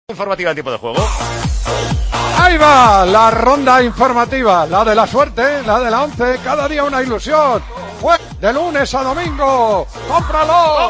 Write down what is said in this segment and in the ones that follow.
Informativa en tiempo de juego. Ahí va la ronda informativa, la de la suerte, la de la 11, cada día una ilusión. Fue de lunes a domingo. ¡Cómpralo!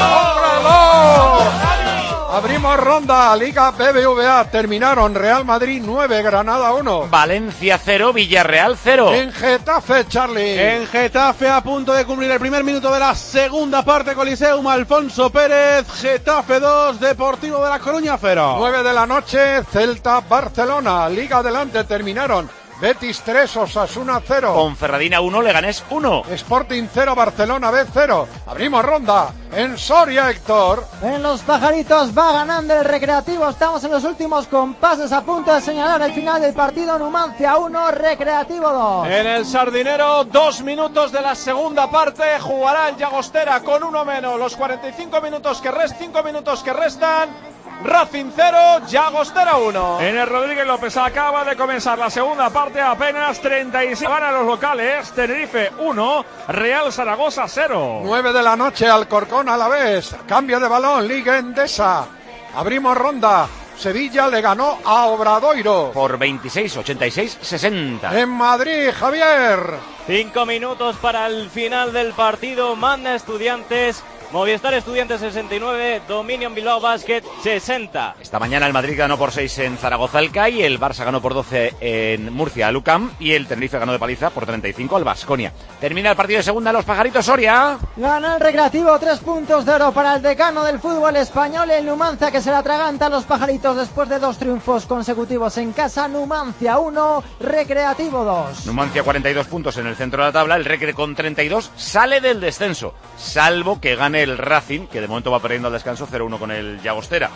¡Cómpralo! Abrimos ronda, Liga BBVA, terminaron Real Madrid 9, Granada 1. Valencia 0, Villarreal 0. En Getafe, Charlie. En Getafe, a punto de cumplir el primer minuto de la segunda parte, Coliseum, Alfonso Pérez, Getafe 2, Deportivo de La Coruña 0. 9 de la noche, Celta, Barcelona, Liga adelante, terminaron Betis 3, Osasuna 0. Ponferradina 1, Leganés 1. Sporting 0, Barcelona B 0. Abrimos ronda en Soria, Héctor. En Los Pajaritos va ganando el Recreativo. Estamos en los últimos compases, a punto de señalar el final del partido. Numancia 1, Recreativo 2. En el Sardinero, 2 minutos de la segunda parte. Jugará el Llagostera con uno menos. Los 45 minutos que 5 minutos que restan. Racing 0, Llagostera 1. En el Rodríguez López acaba de comenzar la segunda parte, apenas 36. Ganan los locales, Tenerife 1, Real Zaragoza 0. 9 de la noche, Alcorcón a la vez. Cambio de balón, Liga Endesa. Abrimos ronda. Sevilla le ganó a Obradoiro por 26, 86, 60. En Madrid, Javier. 5 minutos para el final del partido. Manda Estudiantes. Movistar Estudiantes 69, Dominion Bilbao Basket 60. Esta mañana el Madrid ganó por 6 en Zaragoza al CAI, el Barça ganó por 12 en Murcia al UCAM y el Tenerife ganó de paliza por 35 al Baskonia. Termina el partido de segunda, Los Pajaritos, Soria. Gana el Recreativo, 3 puntos de oro para el decano del fútbol español, el Numancia, que se la atraganta a Los Pajaritos después de 2 triunfos consecutivos en casa. Numancia 1, Recreativo 2. Numancia 42 puntos en el centro de la tabla, el Recre con 32 sale del descenso, salvo que gane el Racing, que de momento va perdiendo al descanso 0-1 con el Llagostera.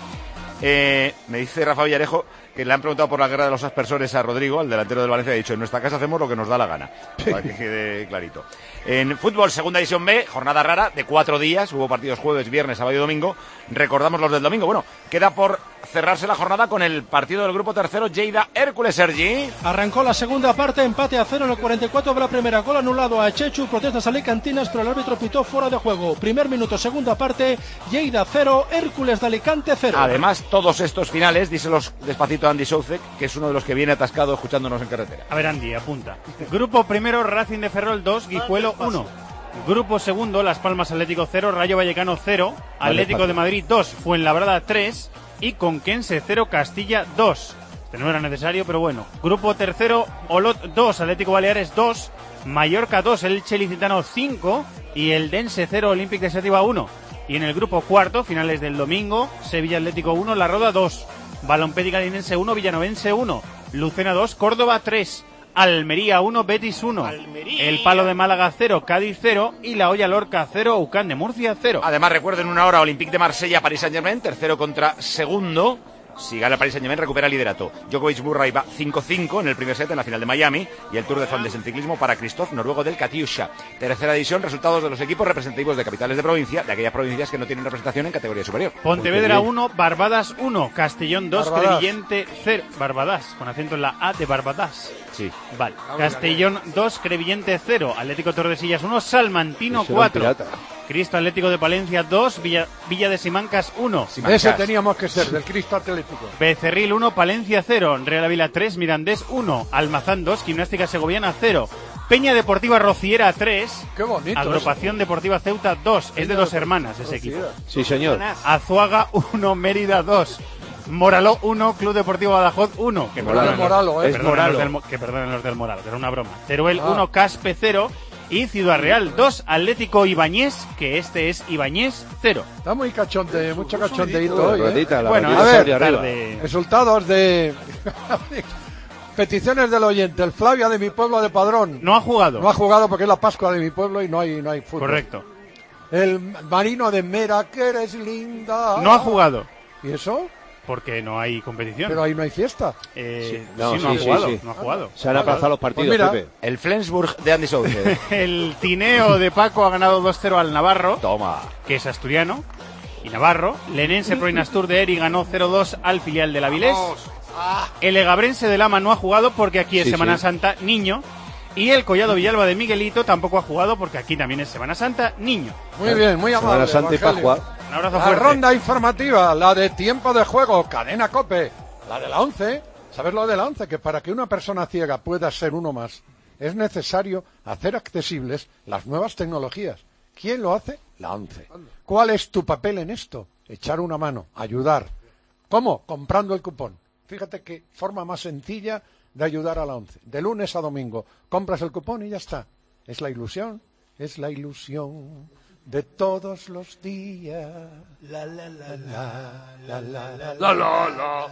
Me dice Rafa Villarejo que le han preguntado por la guerra de los aspersores a Rodrigo, al delantero del Valencia, ha dicho: en nuestra casa hacemos lo que nos da la gana, para que quede clarito. En fútbol, segunda división B, jornada rara de 4 días, hubo partidos jueves, viernes, sábado y domingo. Recordamos los del domingo. Bueno, queda por cerrarse la jornada con el partido del grupo tercero, Lleida Hércules, Sergi. Arrancó la segunda parte, empate a 0 en el 44 de la primera, gol anulado a Chechu, protestas alicantinas, pero el árbitro pitó fuera de juego. Primer minuto, segunda parte, Lleida 0, Hércules de Alicante 0. Además, todos estos finales, díselos despacito a Andy Soucek, que es uno de los que viene atascado escuchándonos en carretera. A ver, Andy, apunta. Grupo primero, Racing de Ferrol 2, Guijuelo 1. Grupo segundo, Las Palmas Atlético 0, Rayo Vallecano 0, Atlético de Madrid 2, Fuenlabrada 3 y Conquense 0, Castilla 2. Este no era necesario, pero bueno. Grupo tercero, Olot 2, Atlético Baleares 2, Mallorca 2, Elche Licitano 5 y el Dense 0, Olympic de Xàtiva 1. Y en el grupo cuarto, finales del domingo, Sevilla Atlético 1, La Roda 2, Balompédica Linense 1, Villanovense 1, Lucena 2, Córdoba 3, Almería 1, Betis 1, El Palo de Málaga 0, Cádiz 0 y La Hoya Lorca 0, UCAN de Murcia 0. Además, recuerden una hora, Olympique de Marsella, Paris Saint-Germain, tercero contra segundo. Si gana el Paris Saint-Germain, recupera el liderato. Djokovic Murray va 5-5 en el primer set en la final de Miami y el Tour de Flandes en ciclismo para Christoph, noruego del Katyusha. Tercera división, resultados de los equipos representativos de capitales de provincia, de aquellas provincias que no tienen representación en categoría superior. Pontevedra 1, Barbadas 1, Castellón 2, Crevillente 0. Barbadas, con acento en la A de Barbadas. Sí. Vale. Castellón 2, Crevillente 0, Atlético Tordesillas 1, Salmantino 4. Cristo Atlético de Palencia 2, Villa de Simancas 1. Ese teníamos que ser, del Cristo Atlético. Becerril 1, Palencia 0, Real Ávila 3, Mirandés 1, Almazán 2, Gimnástica Segoviana 0, Peña Deportiva Rociera 3, Qué bonito. Agrupación Deportiva Ceuta 2, es de 2 hermanas ese equipo. Sí, señor. Azuaga 1, Mérida 2. Moraló 1, Club Deportivo Badajoz 1. Que perdonen los del Moralo, que era una broma. Teruel 1, Caspe 0. Y Ciudad Real 2, Atlético Ibáñez, que este es Ibáñez 0. Está muy cachonde, mucho cachondeíto hoy, Bueno, a ver, tarde. resultados de peticiones del oyente. El Flavia de mi pueblo de Padrón No ha jugado. no ha jugado porque es la Pascua de mi pueblo y no hay fútbol. Correcto. El Marino de Mera, que eres linda. No ha jugado. ¿Y eso? Porque no hay competición. Pero ahí no hay fiesta. No ha jugado. Se han aplazado los partidos, Pues mira, Pepe. El Flensburg de Andy Soucek. El Tineo de Paco ha ganado 2-0 al Navarro, Toma. que es asturiano, y Navarro. Lenense Proinastur de Eri ganó 0-2 al filial de Avilés. El Egabrense de Lama no ha jugado porque aquí es Semana Santa, niño. Y el Collado Villalba de Miguelito tampoco ha jugado porque aquí también es Semana Santa, niño. Muy bien, muy amable. Semana Santa y Evangelio. Pascua. Un abrazo La fuerte. ronda informativa, la de tiempo de juego, cadena COPE, la de la 11. ¿Sabes lo de la 11? Que para que una persona ciega pueda ser uno más, es necesario hacer accesibles las nuevas tecnologías. ¿Quién lo hace? La 11. ¿Cuál es tu papel en esto? Echar una mano, ayudar. ¿Cómo? Comprando el cupón. Fíjate qué forma más sencilla de ayudar a la 11. De lunes a domingo compras el cupón y ya está. Es la ilusión de todos los días. La la la la la la la la la.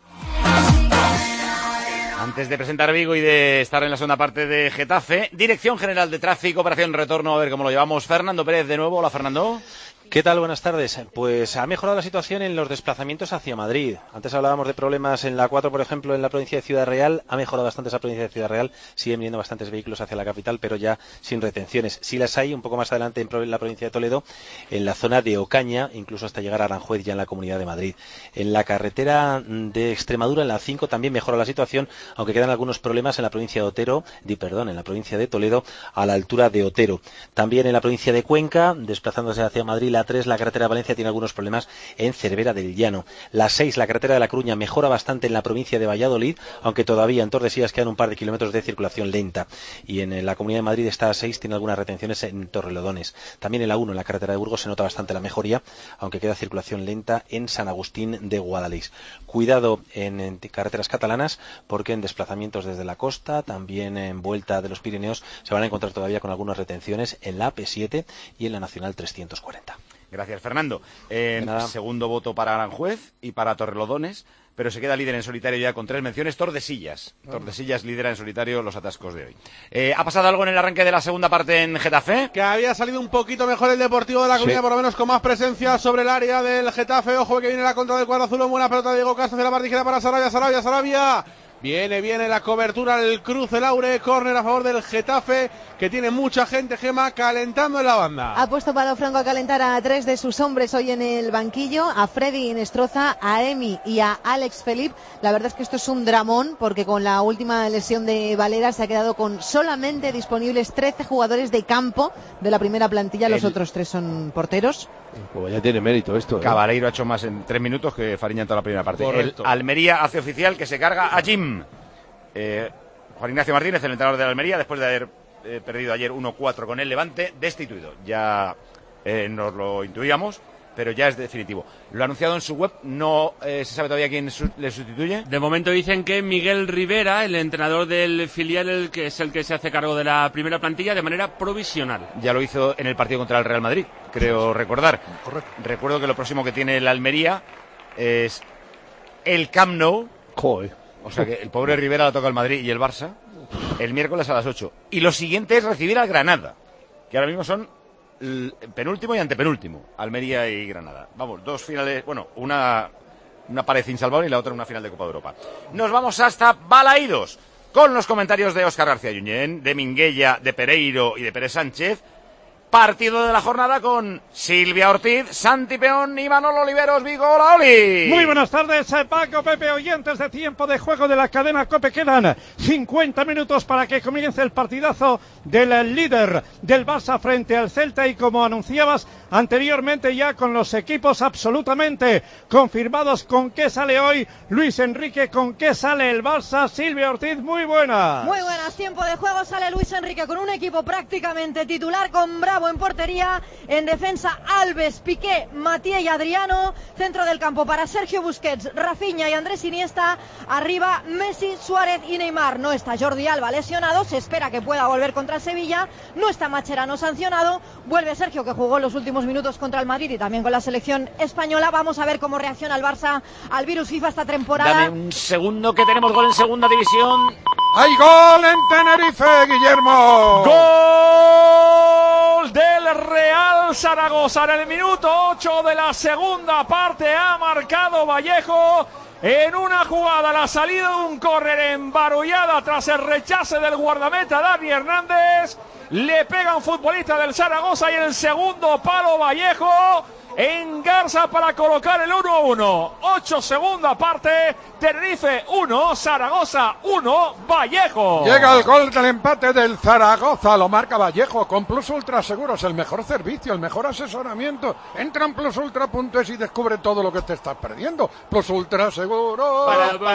Antes de presentar Vigo y de estar en la segunda parte de Getafe, Dirección General de Tráfico, Operación Retorno, a ver cómo lo llevamos. Fernando Pérez de nuevo. Hola, Fernando. ¿Qué tal? Buenas tardes. Pues ha mejorado la situación en los desplazamientos hacia Madrid. Antes hablábamos de problemas en la 4, por ejemplo, en la provincia de Ciudad Real. Ha mejorado bastante esa provincia de Ciudad Real. Siguen viniendo bastantes vehículos hacia la capital, pero ya sin retenciones. Sí las hay un poco más adelante en la provincia de Toledo, en la zona de Ocaña, incluso hasta llegar a Aranjuez, ya en la Comunidad de Madrid. En la carretera de Extremadura, en la 5, también mejora la situación, aunque quedan algunos problemas en la provincia de en la provincia de Toledo, a la altura de Otero. También en la provincia de Cuenca, desplazándose hacia Madrid, la 3, la carretera de Valencia tiene algunos problemas en Cervera del Llano. La 6, la carretera de La Coruña, mejora bastante en la provincia de Valladolid, aunque todavía en Tordesillas quedan un par de kilómetros de circulación lenta. Y en la Comunidad de Madrid esta 6 tiene algunas retenciones en Torrelodones. También en la 1, en la carretera de Burgos, se nota bastante la mejoría, aunque queda circulación lenta en San Agustín de Guadalix. Cuidado en carreteras catalanas, porque en desplazamientos desde la costa, también en vuelta de los Pirineos, se van a encontrar todavía con algunas retenciones en la AP7 y en la Nacional 340. Gracias, Fernando. Segundo voto para Aranjuez y para Torrelodones, pero se queda líder en solitario ya con 3 menciones. Tordesillas. Tordesillas lidera en solitario los atascos de hoy. ¿Ha pasado algo en el arranque de la segunda parte en Getafe? Que había salido un poquito mejor el Deportivo de La Coruña, por lo menos con más presencia sobre el área del Getafe. Ojo que viene la contra del cuadro azul. Buena pelota de Diego Castro hacia la parte izquierda para Sarabia. Viene la cobertura, el cruce Laure, córner a favor del Getafe, que tiene mucha gente, Gema, calentando en la banda. Ha puesto Palo Franco a calentar a 3 de sus hombres hoy en el banquillo, a Freddy Inestroza, a Emi y a Alex Felip. La verdad es que esto es un dramón, porque con la última lesión de Valera se ha quedado con solamente disponibles 13 jugadores de campo de la primera plantilla, los otros 3 son porteros. Pues ya tiene mérito esto. Cabaleiro ha hecho más en 3 minutos que Fariña en toda la primera parte. Correcto. El Almería hace oficial que se carga a Jim. Juan Ignacio Martínez, el entrenador de la Almería, después de haber perdido ayer 1-4 con el Levante, destituido. Ya nos lo intuíamos, pero ya es definitivo. Lo ha anunciado en su web, no se sabe todavía quién le sustituye. De momento dicen que Miguel Rivera, el entrenador del filial, el que es el que se hace cargo de la primera plantilla de manera provisional. Ya lo hizo en el partido contra el Real Madrid, creo recordar. Correcto. Recuerdo que lo próximo que tiene la Almería es el Camp Nou. Joder. O sea que el pobre Rivera la toca el Madrid y el Barça el miércoles a las 8. Y lo siguiente es recibir al Granada, que ahora mismo son penúltimo y antepenúltimo, Almería y Granada. Vamos, 2 finales, bueno, una pared insalvable y la otra una final de Copa de Europa. Nos vamos hasta Balaídos, con los comentarios de Óscar García Junyent, de Minguella, de Pereiro y de Pérez Sánchez. Partido de la jornada con Silvia Ortiz, Santi Peón y Manolo Oliveros. Vigo, hola, Oli. Muy buenas tardes, Paco, Pepe, oyentes de tiempo de juego de la cadena COPE. Quedan 50 minutos para que comience el partidazo del líder del Barça frente al Celta, y como anunciabas anteriormente, ya con los equipos absolutamente confirmados. ¿Con qué sale hoy Luis Enrique? ¿Con qué sale el Barça? Silvia Ortiz, muy buenas. Muy buenas, tiempo de juego. Sale Luis Enrique con un equipo prácticamente titular, con Bravo en portería, en defensa Alves, Piqué, Mathieu y Adriano, centro del campo para Sergio Busquets, Rafinha y Andrés Iniesta, arriba Messi, Suárez y Neymar. No está Jordi Alba lesionado, se espera que pueda volver contra Sevilla, no está Mascherano sancionado, vuelve Sergio, que jugó los últimos minutos contra el Madrid y también con la selección española. Vamos a ver cómo reacciona el Barça al virus FIFA esta temporada. Dame un segundo, que tenemos gol en segunda división. ¡Hay gol en Tenerife, Guillermo! ¡Gol del Real Zaragoza! En el minuto 8 de la segunda parte ha marcado Vallejo en una jugada, la salida de un córner embarullada tras el rechace del guardameta Dani Hernández. Le pega un futbolista del Zaragoza y el segundo palo Vallejo. en Garza para colocar el 1-1. 8 segunda parte, Tenerife 1, Zaragoza 1, Vallejo. Llega el gol del empate del Zaragoza, lo marca Vallejo con Plus Ultra Seguros, el mejor servicio, el mejor asesoramiento. Entra en plusultra.es y descubre todo lo que te estás perdiendo. Plus Ultra Seguros.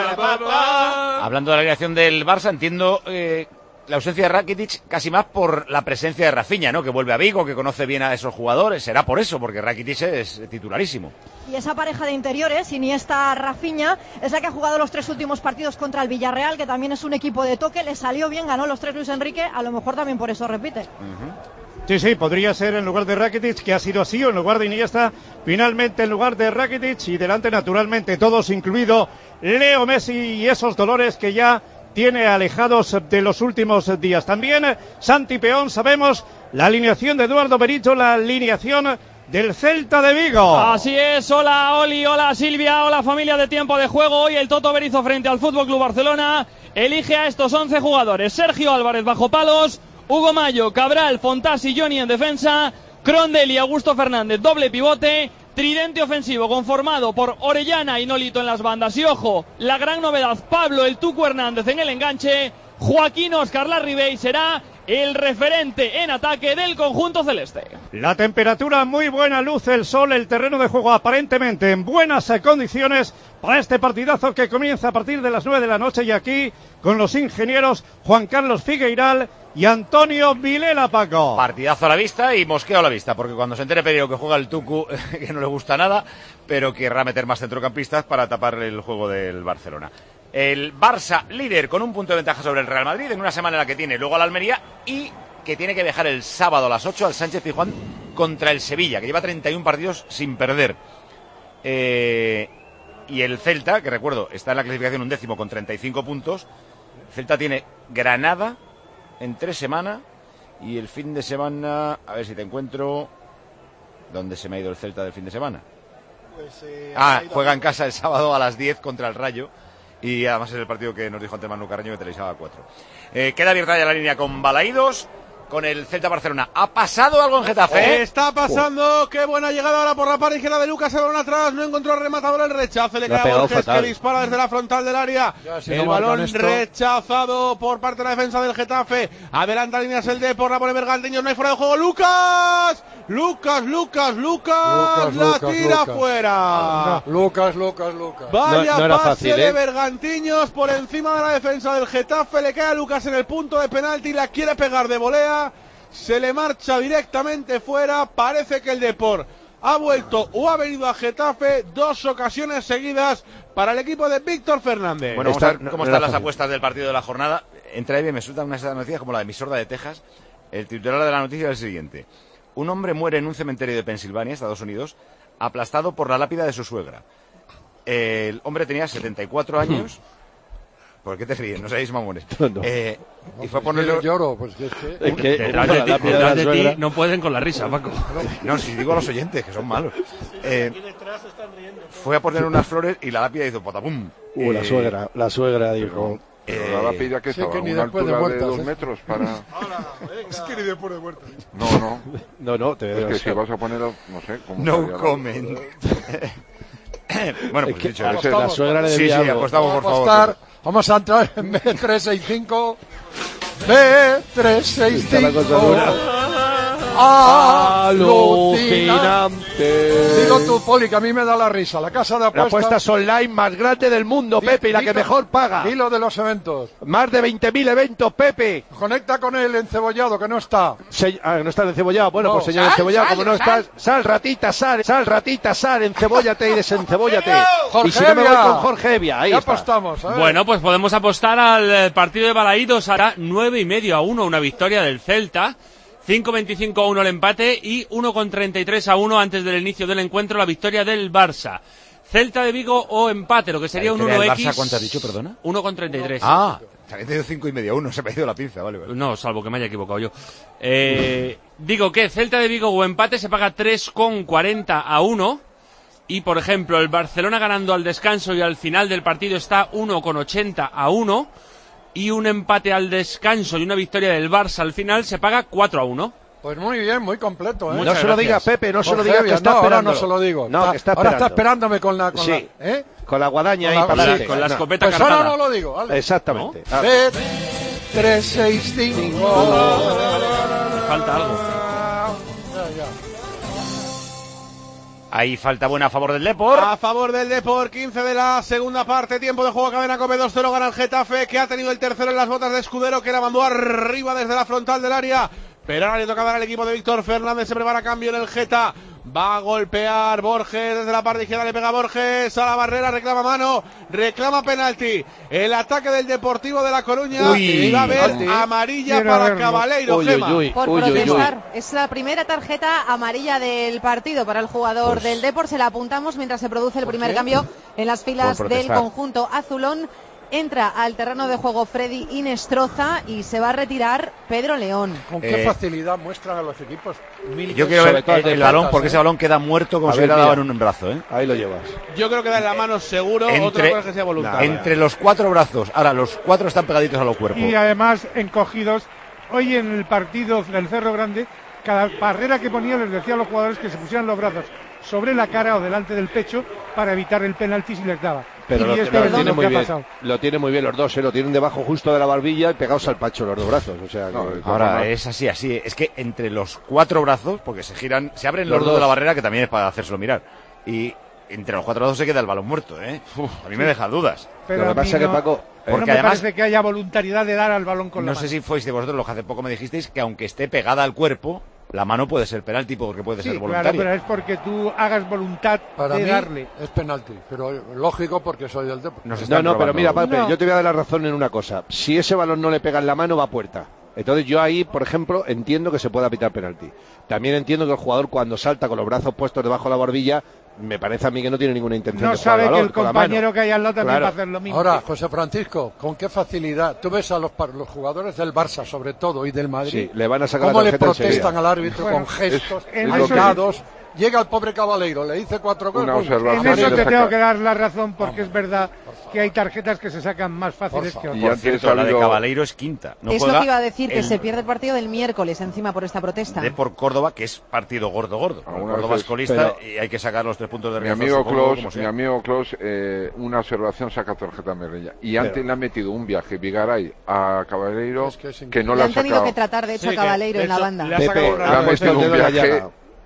Hablando de la alineación del Barça, entiendo la ausencia de Rakitic casi más por la presencia de Rafinha, ¿no? Que vuelve a Vigo, que conoce bien a esos jugadores. Será por eso, porque Rakitic es titularísimo. Y esa pareja de interiores, Iniesta-Rafinha, es la que ha jugado los 3 últimos partidos contra el Villarreal, que también es un equipo de toque. Le salió bien, ganó los 3 Luis Enrique, a lo mejor también por eso repite. Sí, podría ser en lugar de Rakitic, que ha sido así, o en lugar de Iniesta, finalmente en lugar de Rakitic, y delante naturalmente todos, incluido Leo Messi, y esos dolores que ya tiene alejados de los últimos días. También Santi Peón, sabemos la alineación de Eduardo Berizzo, la alineación del Celta de Vigo. Así es, hola Oli, hola Silvia, hola familia de Tiempo de Juego. Hoy el Toto Berizzo frente al FC Barcelona elige a estos 11 jugadores: Sergio Álvarez bajo palos, Hugo Mayo, Cabral, Fontás y Johnny en defensa, Crondel y Augusto Fernández doble pivote, tridente ofensivo conformado por Orellana y Nolito en las bandas. Y ojo, la gran novedad, Pablo el Tucu Hernández en el enganche. Joaquín Óscar Larribey será el referente en ataque del conjunto celeste. La temperatura muy buena, luce el sol, el terreno de juego aparentemente en buenas condiciones para este partidazo que comienza a partir de las 9 de la noche, y aquí con los ingenieros Juan Carlos Figueiral y Antonio Vilela, Paco. Partidazo a la vista y mosqueo a la vista, porque cuando se entere Perio que juega el Tucu, que no le gusta nada, pero querrá meter más centrocampistas para tapar el juego del Barcelona. El Barça líder con un punto de ventaja sobre el Real Madrid en una semana en la que tiene luego al Almería y que tiene que viajar el sábado a las 8 al Sánchez Pizjuán contra el Sevilla, que lleva 31 partidos sin perder. Y el Celta, que recuerdo, está en la clasificación 11º con 35 puntos. El Celta tiene Granada en 3 semanas y el fin de semana, a ver si te encuentro. ¿Dónde se me ha ido el Celta del fin de semana? Juega en casa el sábado a las 10 contra el Rayo. Y además es el partido que nos dijo antes Manu Carreño, que televisaba a 4. Queda abierta ya la línea con Balaídos, con el Celta Barcelona. ¿Ha pasado algo en Getafe? Está pasando, qué buena llegada ahora por la pared izquierda de Lucas, el balón atrás, no encontró el rematador, el rechace, le queda a Borges, que dispara desde la frontal del área. El balón rechazado por parte de la defensa del Getafe. Adelanta líneas el Depor, la pone Bergantiños, no hay fuera de juego. Lucas, la tira fuera. Lucas. Vaya no era pase fácil, de Bergantiños por encima de la defensa del Getafe, le queda a Lucas en el punto de penalti, la quiere pegar de volea, se le marcha directamente fuera. Parece que el Depor ha vuelto o ha venido a Getafe, 2 ocasiones seguidas para el equipo de Víctor Fernández. Bueno, vamos a ver cómo están las apuestas del partido de la jornada. Entra ahí, me sueltan unas noticias como la de Misorda de Texas. El titular de la noticia es el siguiente: un hombre muere en un cementerio de Pensilvania, Estados Unidos, aplastado por la lápida de su suegra. El hombre tenía 74 años. ¿Por qué te ríes? No seáis mamones. No. Y fue a ponerlo... Lloro, pues es que detrás de ti no pueden con la risa, Paco. No, si digo a los oyentes, que son malos. Fue a poner unas flores y la lápida hizo potapum. La suegra dijo... Pero la lápida que estaba a una altura de 2 metros para... Es que ni después de muerta. No, es que si vas a poner, no sé... No comment. Bueno, pues que dicho la suegra le debía algo. Apostamos, por favor. Vamos a entrar en B365. B365. Alucinante. Digo tú, Poli, que a mí me da la risa. La casa de apuestas. La apuestas online más grande del mundo, Pepe, y la que mejor paga. Dilo de los eventos. Más de 20.000 eventos, Pepe. Conecta con el encebollado, que no está. No está el encebollado. Bueno, pues señor encebollado, como no estás, sal, ratita, encebóllate y desencebóllate. Jorge y si no me voy Evia. con Jorge Evia, ahí Ya está. apostamos. Bueno, pues podemos apostar al partido de Balaídos. Hará 9,5-1, una victoria del Celta. 5,25-1 el empate y 1,33-1 antes del inicio del encuentro la victoria del Barça. Celta de Vigo o empate, lo que sería un 1x. Barça, ¿cuánto has dicho, perdona? 1,33. También te dio 5,5-1, se me ha ido la pinza, vale. No, salvo que me haya equivocado yo. Digo que Celta de Vigo o empate se paga 3,40-1. Y, por ejemplo, el Barcelona ganando al descanso y al final del partido está 1,80-1. Y un empate al descanso y una victoria del Barça al final se paga 4-1. Pues muy bien, muy completo. No se lo digas, Pepe, no se lo digas, que está esperando. esperando. Ahora no se lo digo. No, que está esperando. Ahora está esperándome con la... Sí. ¿eh? Con la guadaña ahí para adelante. Con la escopeta pues cargada. ahora no lo digo, ¿vale? Exactamente. ¿No? 3-6-5. Falta algo. Ahí falta buena a favor del Depor. A favor del Depor, 15 de la segunda parte, tiempo de juego, Cadena Cope 2-0, gana el Getafe, que ha tenido el tercero en las botas de Escudero, que la mandó arriba desde la frontal del área. Pero ahora le toca dar al equipo de Víctor Fernández, se prepara cambio en el Geta. Va a golpear Borges desde la parte izquierda, le pega Borges a la barrera, reclama mano, reclama penalti. El ataque del Deportivo de La Coruña, y va a haber amarilla para Cabaleiro, Gema. Por protestar. Es la primera tarjeta amarilla del partido para el jugador del Depor. Se la apuntamos mientras se produce el primer cambio en las filas del conjunto azulón. Entra al terreno de juego Freddy Inestroza y se va a retirar Pedro León. ¿Con qué facilidad muestran a los equipos? Yo quiero ver el balón, porque ese balón queda muerto como si hubiera dado en un brazo. Ahí lo llevas. Yo creo que da en la mano seguro, otra cosa que sea voluntario. Entre los 4 brazos. Ahora, los 4 están pegaditos a los cuerpos. Y además encogidos. Hoy en el partido del Cerro Grande, cada barrera que ponía les decía a los jugadores que se pusieran los brazos sobre la cara o delante del pecho para evitar el penalti si les daba. Pero lo tiene muy bien. Lo tiene muy bien los dos, lo tienen debajo justo de la barbilla y pegados al pecho los dos brazos. O sea, ahora es así. Es que entre los 4 brazos, porque se giran, se abren los dos de la barrera, que también es para hacérselo mirar. Y entre los 4 brazos se queda el balón muerto, ¿eh? A mí me deja dudas. Pero lo que pasa es que Paco, porque no me además parece que haya voluntariedad de dar al balón con la mano. No sé si fuiste vosotros los que hace poco me dijisteis que aunque esté pegada al cuerpo, la mano puede ser penalti porque puede ser voluntaria. Claro, pero es porque tú hagas voluntad para de mí darle. Es penalti, pero lógico porque soy del Depor. No, pero mira, Pepe, yo te voy a dar la razón en una cosa. Si ese balón no le pega en la mano, va a puerta. Entonces yo ahí, por ejemplo, entiendo que se pueda pitar penalti. También entiendo que el jugador cuando salta con los brazos puestos debajo de la barbilla, me parece a mí que no tiene ninguna intención de jugar el balón. No sabe que el compañero que hay al lado también va a hacer lo mismo. Ahora, José Francisco, ¿con qué facilidad? Tú ves a los jugadores del Barça, sobre todo, y del Madrid, sí, le van a sacar cómo la le protestan al árbitro con gestos, alocados. Llega el pobre Cabaleiro, le dice 4 cosas. En eso te tengo que dar la razón, porque es verdad que hay tarjetas que se sacan más fáciles que otras. Por cierto, la de Cabaleiro es quinta. No es lo que iba a decir, que se pierde el partido del miércoles encima por esta protesta. De por Córdoba, que es partido gordo. Córdoba es colista y hay que sacar los 3 puntos de rechazo. Mi amigo Klaus, una observación, saca tarjeta amarilla. Y antes le han metido un viaje Vigaray a Cabaleiro que no le ha sacado. Han tenido que tratar, de hecho, a Cabaleiro en la banda. Le ha metido un viaje.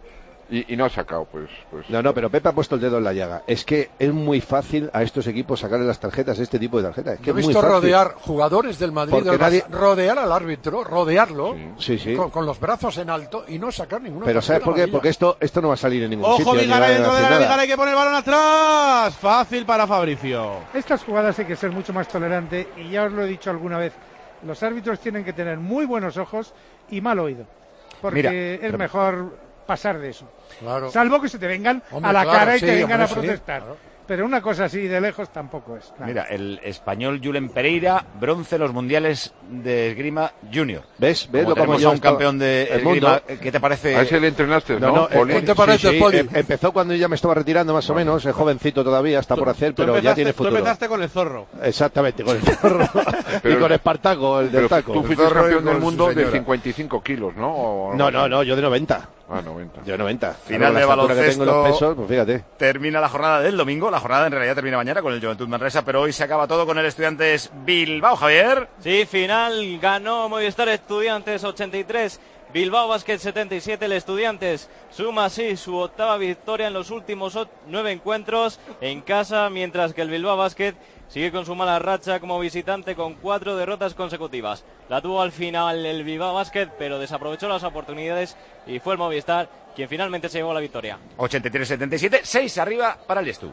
Y no ha sacado, pues. No, pero Pepe ha puesto el dedo en la llaga. Es que es muy fácil a estos equipos sacarle las tarjetas, este tipo de tarjetas. Es que he visto rodear jugadores del Madrid, rodear al árbitro, rodearlo, sí. Con los brazos en alto y no sacar ninguna tarjeta. Pero ¿sabes por qué? Porque esto no va a salir en ningún sitio. ¡Ojo, Vigaray dentro de la Vigaray que pone el balón atrás! Fácil para Fabricio. Estas jugadas hay que ser mucho más tolerante y ya os lo he dicho alguna vez. Los árbitros tienen que tener muy buenos ojos y mal oído. Porque es mejor pasar de eso. Claro. Salvo que se te vengan a la cara y te vengan a protestar. Pero una cosa así de lejos tampoco es. Claro. Mira, el español Julen Pereira, bronce en los mundiales de esgrima junior. ¿Ves? Como tenemos a un campeón de esgrima, ¿qué te parece? A ese le entrenaste, ¿no? ¿Qué te parece, Poli? Empezó cuando yo ya me estaba retirando más o menos, es jovencito todavía, está por hacer, pero ya tiene futuro. Tú empezaste con el Zorro. Exactamente, con el Zorro. Y con Espartaco, el del taco. Tú fuiste campeón del mundo de 55 kilos, ¿no? No, yo de 90. Ah, 90. Yo 90. Final de baloncesto. Los pesos, pues fíjate. Termina la jornada del domingo. La jornada en realidad termina mañana con el Juventud Manresa, pero hoy se acaba todo con el Estudiantes Bilbao, Javier. Sí, final. Ganó Movistar Estudiantes 83. Bilbao Basket 77, el Estudiantes suma así su 8ª victoria en los últimos 9 encuentros en casa, mientras que el Bilbao Basket sigue con su mala racha como visitante con 4 derrotas consecutivas. La tuvo al final el Bilbao Basket, pero desaprovechó las oportunidades y fue el Movistar quien finalmente se llevó la victoria. 83-77, 6 arriba para el Estu.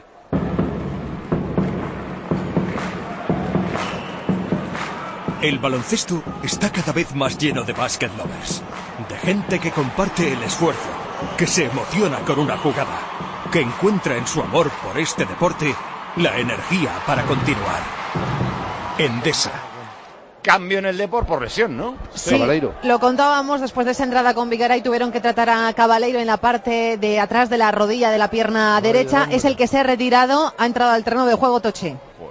El baloncesto está cada vez más lleno de basket lovers, de gente que comparte el esfuerzo, que se emociona con una jugada, que encuentra en su amor por este deporte la energía para continuar. Endesa. Cambio en el Depor por lesión, ¿no? Sí, Cabaleiro. Lo contábamos, después de esa entrada con Vigaray tuvieron que tratar a Cabaleiro en la parte de atrás de la rodilla de la pierna derecha. Es el que se ha retirado, ha entrado al terreno de juego Toche.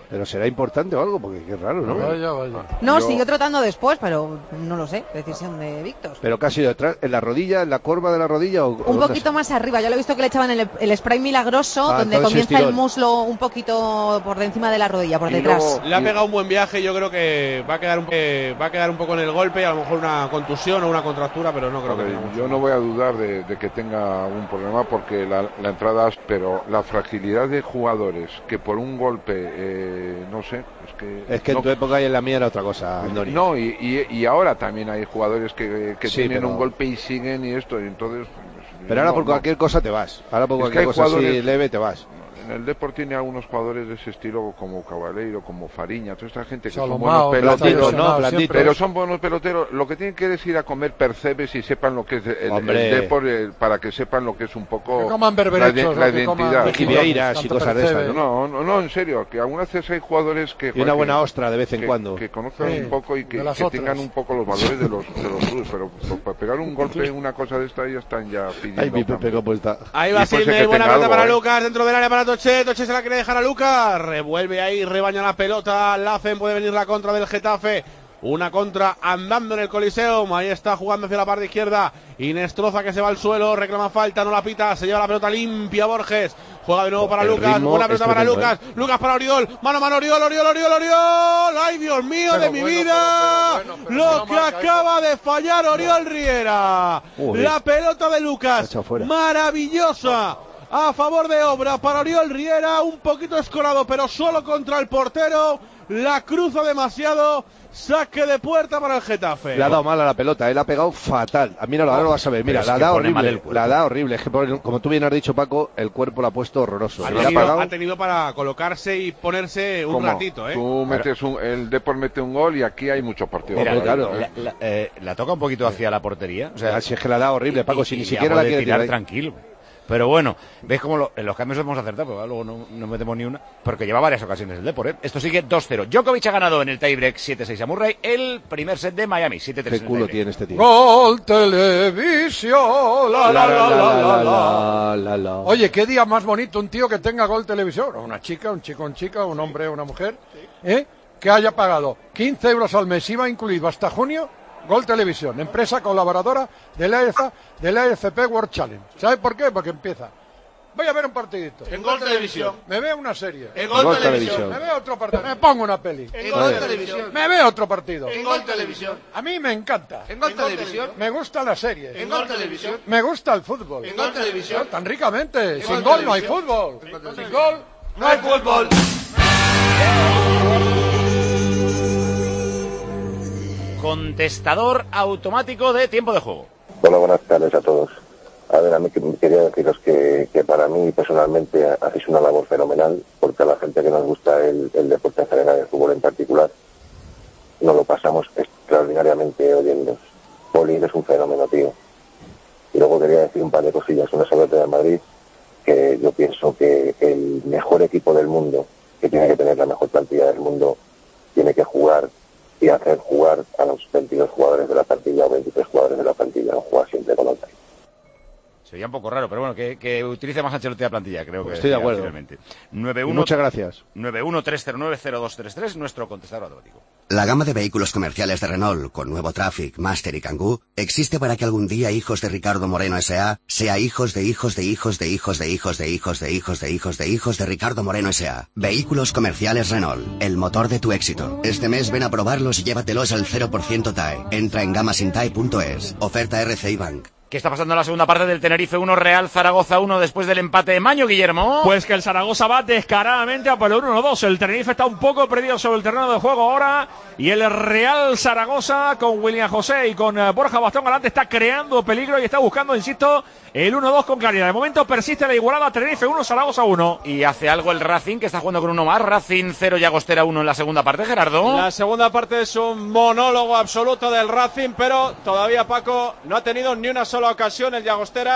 Pero será importante o algo, porque qué raro, ¿no? Vaya. No, siguió trotando después, pero no lo sé. Decisión de Víctor. ¿Pero qué ha sido detrás? ¿En la rodilla? ¿En la curva de la rodilla? Un poquito más arriba. Yo lo he visto que le echaban el spray milagroso, donde comienza el muslo un poquito por encima de la rodilla, por detrás. Le ha pegado un buen viaje. Yo creo que va a quedar un poco en el golpe y a lo mejor una contusión o una contractura, pero no creo que tenga mucho. Yo no voy a dudar de que tenga un problema, porque la entrada, pero la fragilidad de jugadores que por un golpe, no sé, es que en tu época y en la mía era otra cosa, Andoni. No, y ahora también hay jugadores que Sí, tienen pero un golpe y siguen y esto, y entonces... Pero ahora por cualquier cosa te vas. Ahora por cualquier cosa así leve te vas. En el Depor tiene algunos jugadores de ese estilo, como Cabaleiro, como Fariña, toda esta gente que Salomao, son buenos peloteros, blanditos. pero son buenos peloteros. Lo que tienen que es ir a comer percebes y sepan lo que es el Depor, para que sepan lo que es un poco que coman berberechos, la identidad. Vieiras y cosas de esas. No, en serio, que algunas veces hay jugadores que... Y una buena ostra de vez en cuando. Que conozcan un poco y que tengan un poco los valores de los clubes, pero para pegar un golpe, una cosa de esta, ya están ya pidiendo... Ay, mi Pepe, ¿cómo está? Ahí va Sidney, buena pelota para Lucas, dentro del área para Toche se la quiere dejar a Lucas, revuelve ahí, rebaña la pelota, Lacen, puede venir la contra del Getafe, una contra andando en el Coliseum, ahí está jugando hacia la parte izquierda, Inestroza que se va al suelo, reclama falta, no la pita, se lleva la pelota limpia Borges, juega de nuevo para Lucas, buena pelota para Lucas, Lucas para Oriol, mano Oriol, ay Dios mío de mi vida, lo que acaba de fallar Oriol Riera, la pelota de Lucas, maravillosa, a favor de Obra para Oriol Riera, un poquito escorado pero solo contra el portero, la cruza demasiado, saque de puerta para el Getafe. Le ha dado mal a la pelota, él ha pegado fatal. Míralo, ahora lo vas a ver, mira, la da horrible, es que como tú bien has dicho, Paco, el cuerpo lo ha puesto horroroso. Ha tenido para colocarse y ponerse un ratito, Tú metes el Depor mete un gol y aquí hay muchos partidos. Mira, claro, la toca un poquito hacia la portería, o sea, si es que la da horrible, Paco, si ni siquiera la quiere tirar tranquilo. Pero bueno, ves como en los cambios hemos acertado, pero luego no metemos ni una, porque lleva varias ocasiones el Depor, ¿eh? Esto sigue 2-0. Djokovic ha ganado en el tiebreak 7-6 a Murray el primer set de Miami, 7-3. ¿Qué culo tiene este tío? Gol Televisión. La. Oye, qué día más bonito un tío que tenga Gol Televisión, o una chica, un chico, un hombre, una mujer, que haya pagado 15 euros al mes, IVA incluido hasta junio. Gol Televisión, empresa colaboradora de la AFP World Challenge. ¿Sabes por qué? Porque empieza. Voy a ver un partidito. En Gol Televisión. Me veo una serie. En Gol Televisión. Me veo otro partido. Me pongo una peli. En Gol Televisión. Me veo otro partido. En Gol Televisión. A mí me encanta. En Gol Televisión. Me gusta la serie. En Gol Televisión. Me gusta el fútbol. En Gol Televisión. Tan ricamente. Sin gol no hay fútbol. Sin gol no hay fútbol. Contestador automático de tiempo de juego. Hola, buenas tardes a todos. A ver, a mí quería deciros que para mí personalmente hacéis una labor fenomenal, porque a la gente que nos gusta el deporte en general, el fútbol en particular, nos lo pasamos extraordinariamente oyendo. Poli es un fenómeno, tío. Y luego quería decir un par de cosillas. Una sobre de Madrid, que yo pienso que el mejor equipo del mundo, que tiene que tener la mejor plantilla del mundo, tiene que jugar y hacer jugar a los 22 jugadores de la plantilla o 23 jugadores de la plantilla, no jugar siempre con otra. Sería un poco raro, pero bueno, que utilice más Ancelotti la plantilla, creo que estoy de acuerdo. Finalmente. 9-1, muchas gracias. 913090233, nuestro contestador automático. La gama de vehículos comerciales de Renault, con nuevo Traffic, Master y Kangoo, existe para que algún día hijos de Ricardo Moreno S.A. sea hijos de hijos de hijos de hijos de hijos de hijos de hijos de hijos de hijos de Ricardo Moreno S.A. Vehículos comerciales Renault, el motor de tu éxito. Este mes ven a probarlos y llévatelos al 0% TAE. Entra en gamasintae.es. Oferta RCI Bank. ¿Qué está pasando en la segunda parte del Tenerife 1, Real Zaragoza 1 después del empate de Maño, Guillermo? Pues que el Zaragoza va descaradamente a por el 1-2. El Tenerife está un poco perdido sobre el terreno de juego ahora. Y el Real Zaragoza con William José y con Borja Bastón Galante está creando peligro y está buscando, insisto, el 1-2 con claridad. De momento persiste la igualada, Tenerife 1, Zaragoza 1. Y hace algo el Racing, que está jugando con uno más. Racing 0, Llagostera 1 en la segunda parte, Gerardo. La segunda parte es un monólogo absoluto del Racing, pero todavía Paco no ha tenido ni una sola ocasión el Llagostera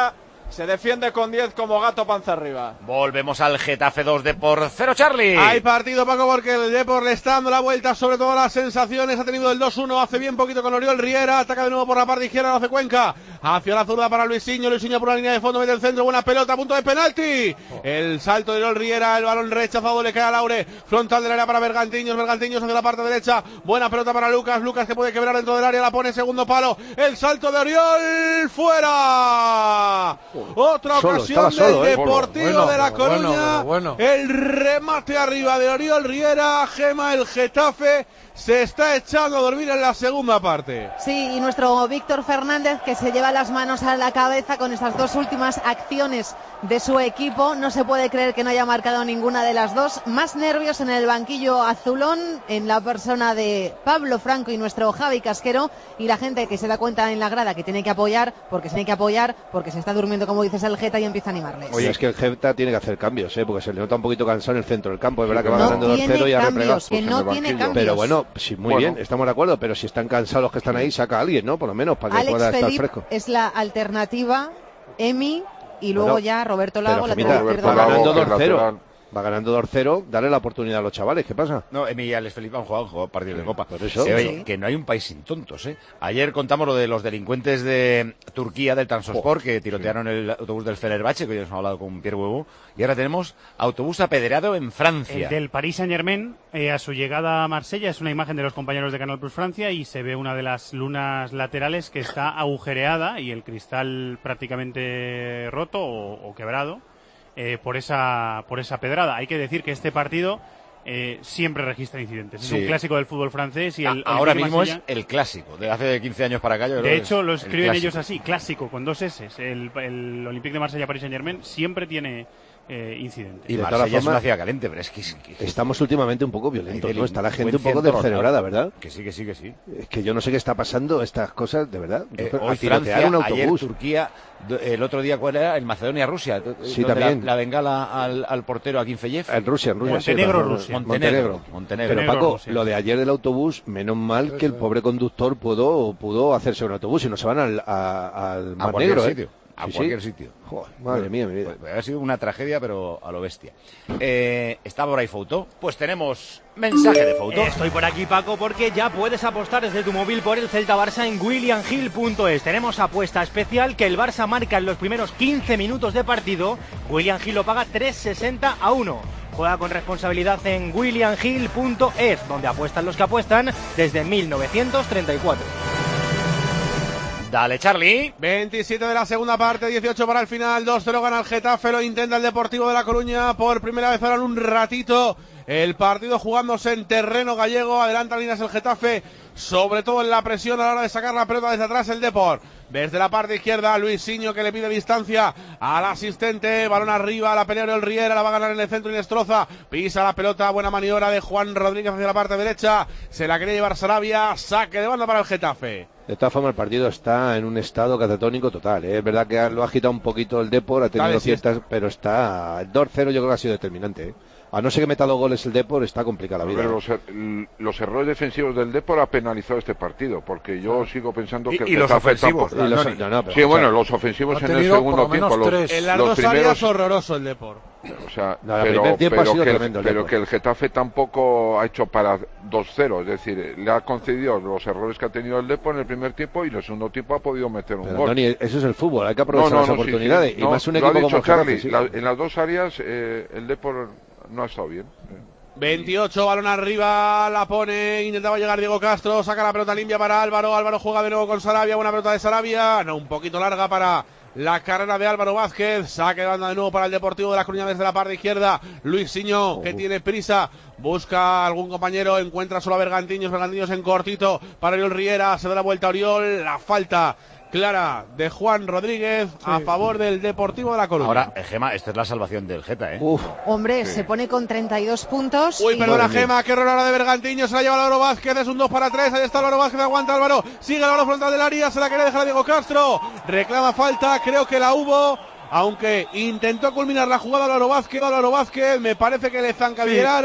Se defiende con 10 como gato panza arriba. Volvemos al Getafe 2 Depor 0, Charlie. Hay partido, Paco, porque el Depor le está dando la vuelta sobre todas las sensaciones. Ha tenido el 2-1 hace bien poquito con Oriol Riera. Ataca de nuevo por la parte izquierda, lo hace Cuenca. Hacia la zurda para Luisinho. Luisinho por la línea de fondo, mete el centro. Buena pelota, a punto de penalti. El salto de Oriol Riera, el balón rechazado, le cae a Laure. Frontal del área para Bergantiños. Bergantiños hacia la parte derecha. Buena pelota para Lucas. Lucas que puede quebrar dentro del área, la pone segundo palo. El salto de Oriol, fuera. Otra ocasión del Deportivo de La Coruña. El remate arriba de Oriol Riera. Gema, el Getafe se está echando a dormir en la segunda parte. Sí, y nuestro Víctor Fernández, que se lleva las manos a la cabeza con estas dos últimas acciones de su equipo. No se puede creer que no haya marcado ninguna de las dos. Más nervios en el banquillo azulón, en la persona de Pablo Franco y nuestro Javi Casquero, y la gente que se da cuenta en la grada que tiene que apoyar, porque se está durmiendo, como dices, el Geta, y empieza a animarles. Oye, es que el Geta tiene que hacer cambios, porque se le nota un poquito cansado en el centro del campo. Es verdad que va ganando 2-0 y ha replegado. Que no tiene cambios. Pero bueno, sí, muy bien, estamos de acuerdo, pero si están cansados los que están ahí, saca a alguien, ¿no? Por lo menos, para que Alex pueda Felipe estar fresco. Es la alternativa, Emi, y luego ya Roberto Lago, lateral izquierdo. Va ganando 2-0, dale la oportunidad a los chavales, ¿qué pasa? No, Emi y Alex Felipe han jugado partidos de Copa. Por eso. Oye, que no hay un país sin tontos, ¿eh? Ayer contamos lo de los delincuentes de Turquía, del Trabzonspor, que tirotearon el autobús del Fenerbahce, que hoy hemos hablado con Pierre Huevo, y ahora tenemos autobús apedreado en Francia. El del Paris Saint-Germain, a su llegada a Marsella, es una imagen de los compañeros de Canal Plus Francia, y se ve una de las lunas laterales que está agujereada y el cristal prácticamente roto o quebrado. Por esa pedrada. Hay que decir que este partido siempre registra incidentes. Es un clásico del fútbol francés y ahora mismo es el clásico de hace 15 años para acá. De hecho, lo escriben ellos así, clásico, con 2 S. El Olympique de Marsella, Paris Saint-Germain siempre tiene incidentes. Y Marsella es una ciudad caliente, pero es que estamos últimamente un poco violentos, ¿no? Está la gente un poco descerebrada, ¿verdad? Que sí. Es que yo no sé qué está pasando, estas cosas, de verdad. Hoy Francia, un autobús. Ayer Turquía, el otro día, ¿cuál era? El Macedonia-Rusia. Sí, también. La bengala al portero Akinfeyev. En Rusia. Montenegro. Pero Paco, lo de ayer del autobús, menos mal que el pobre conductor pudo hacerse un autobús y no se van al Mar Negro, A cualquier sitio. Joder, madre mía, mi vida. Pues ha sido una tragedia, pero a lo bestia. ¿Está por ahí Fouto? Pues tenemos mensaje de Fouto. Estoy por aquí, Paco, porque ya puedes apostar desde tu móvil por el Celta Barça en williamhill.es. Tenemos apuesta especial que el Barça marca en los primeros 15 minutos de partido. William Hill lo paga 3,60 a 1. Juega con responsabilidad en williamhill.es, donde apuestan los que apuestan desde 1934. Dale, Charlie. 27 de la segunda parte, 18 para el final, 2-0 gana el Getafe, lo intenta el Deportivo de La Coruña por primera vez ahora en un ratito. El partido jugándose en terreno gallego, adelanta líneas el Getafe, sobre todo en la presión a la hora de sacar la pelota desde atrás el Depor. Desde la parte izquierda, Luisinho que le pide distancia al asistente, balón arriba, la pelea de Oriol Riera, la va a ganar en el centro y Inestroza, pisa la pelota, buena maniobra de Juan Rodríguez hacia la parte derecha, se la quería llevar Sarabia, saque de banda para el Getafe. De todas formas, el partido está en un estado catatónico total, ¿eh? Es verdad que lo ha agitado un poquito el Depor, ha tenido ciertas, pero está el 2-0, yo creo que ha sido determinante, ¿eh? A no ser que meta 2 goles el Depor, está complicada la vida. Pero los errores defensivos del Depor ha penalizado este partido, porque yo sigo pensando que... Y los ofensivos. Los ofensivos en el segundo tiempo. En las dos áreas horroroso el Depor. O sea, pero que el Getafe tampoco ha hecho para 2-0, es decir, le ha concedido los errores que ha tenido el Depor en el primer tiempo y en el segundo tiempo ha podido meter un gol. Tony, eso es el fútbol, hay que aprovechar las oportunidades. Y más un equipo como el Getafe. En las dos áreas el Depor no ha estado bien. 28, balón arriba, la pone, intentaba llegar Diego Castro, saca la pelota limpia para Álvaro juega de nuevo con Sarabia, buena pelota de Sarabia, no, un poquito larga para la carrera de Álvaro Vázquez, saque de banda de nuevo para el Deportivo de La Coruña desde la parte izquierda, Luisinho que tiene prisa, busca algún compañero, encuentra solo a Bergantiños en cortito para Oriol Riera, se da la vuelta a Oriol, la falta clara de Juan Rodríguez a favor del Deportivo de La Coruña. Ahora, Gema, esta es la salvación del Geta, ¿eh? Hombre, se pone con 32 puntos. Uy, perdona, Gema, qué error ahora de Bergantiños, se la lleva Álvaro Vázquez, es un 2-3, ahí está Álvaro Vázquez, aguanta Álvaro, sigue el balón frontal del área, se la quiere dejar a Diego Castro, reclama falta, creo que la hubo, aunque intentó culminar la jugada Álvaro Vázquez, me parece que le zancavillaron.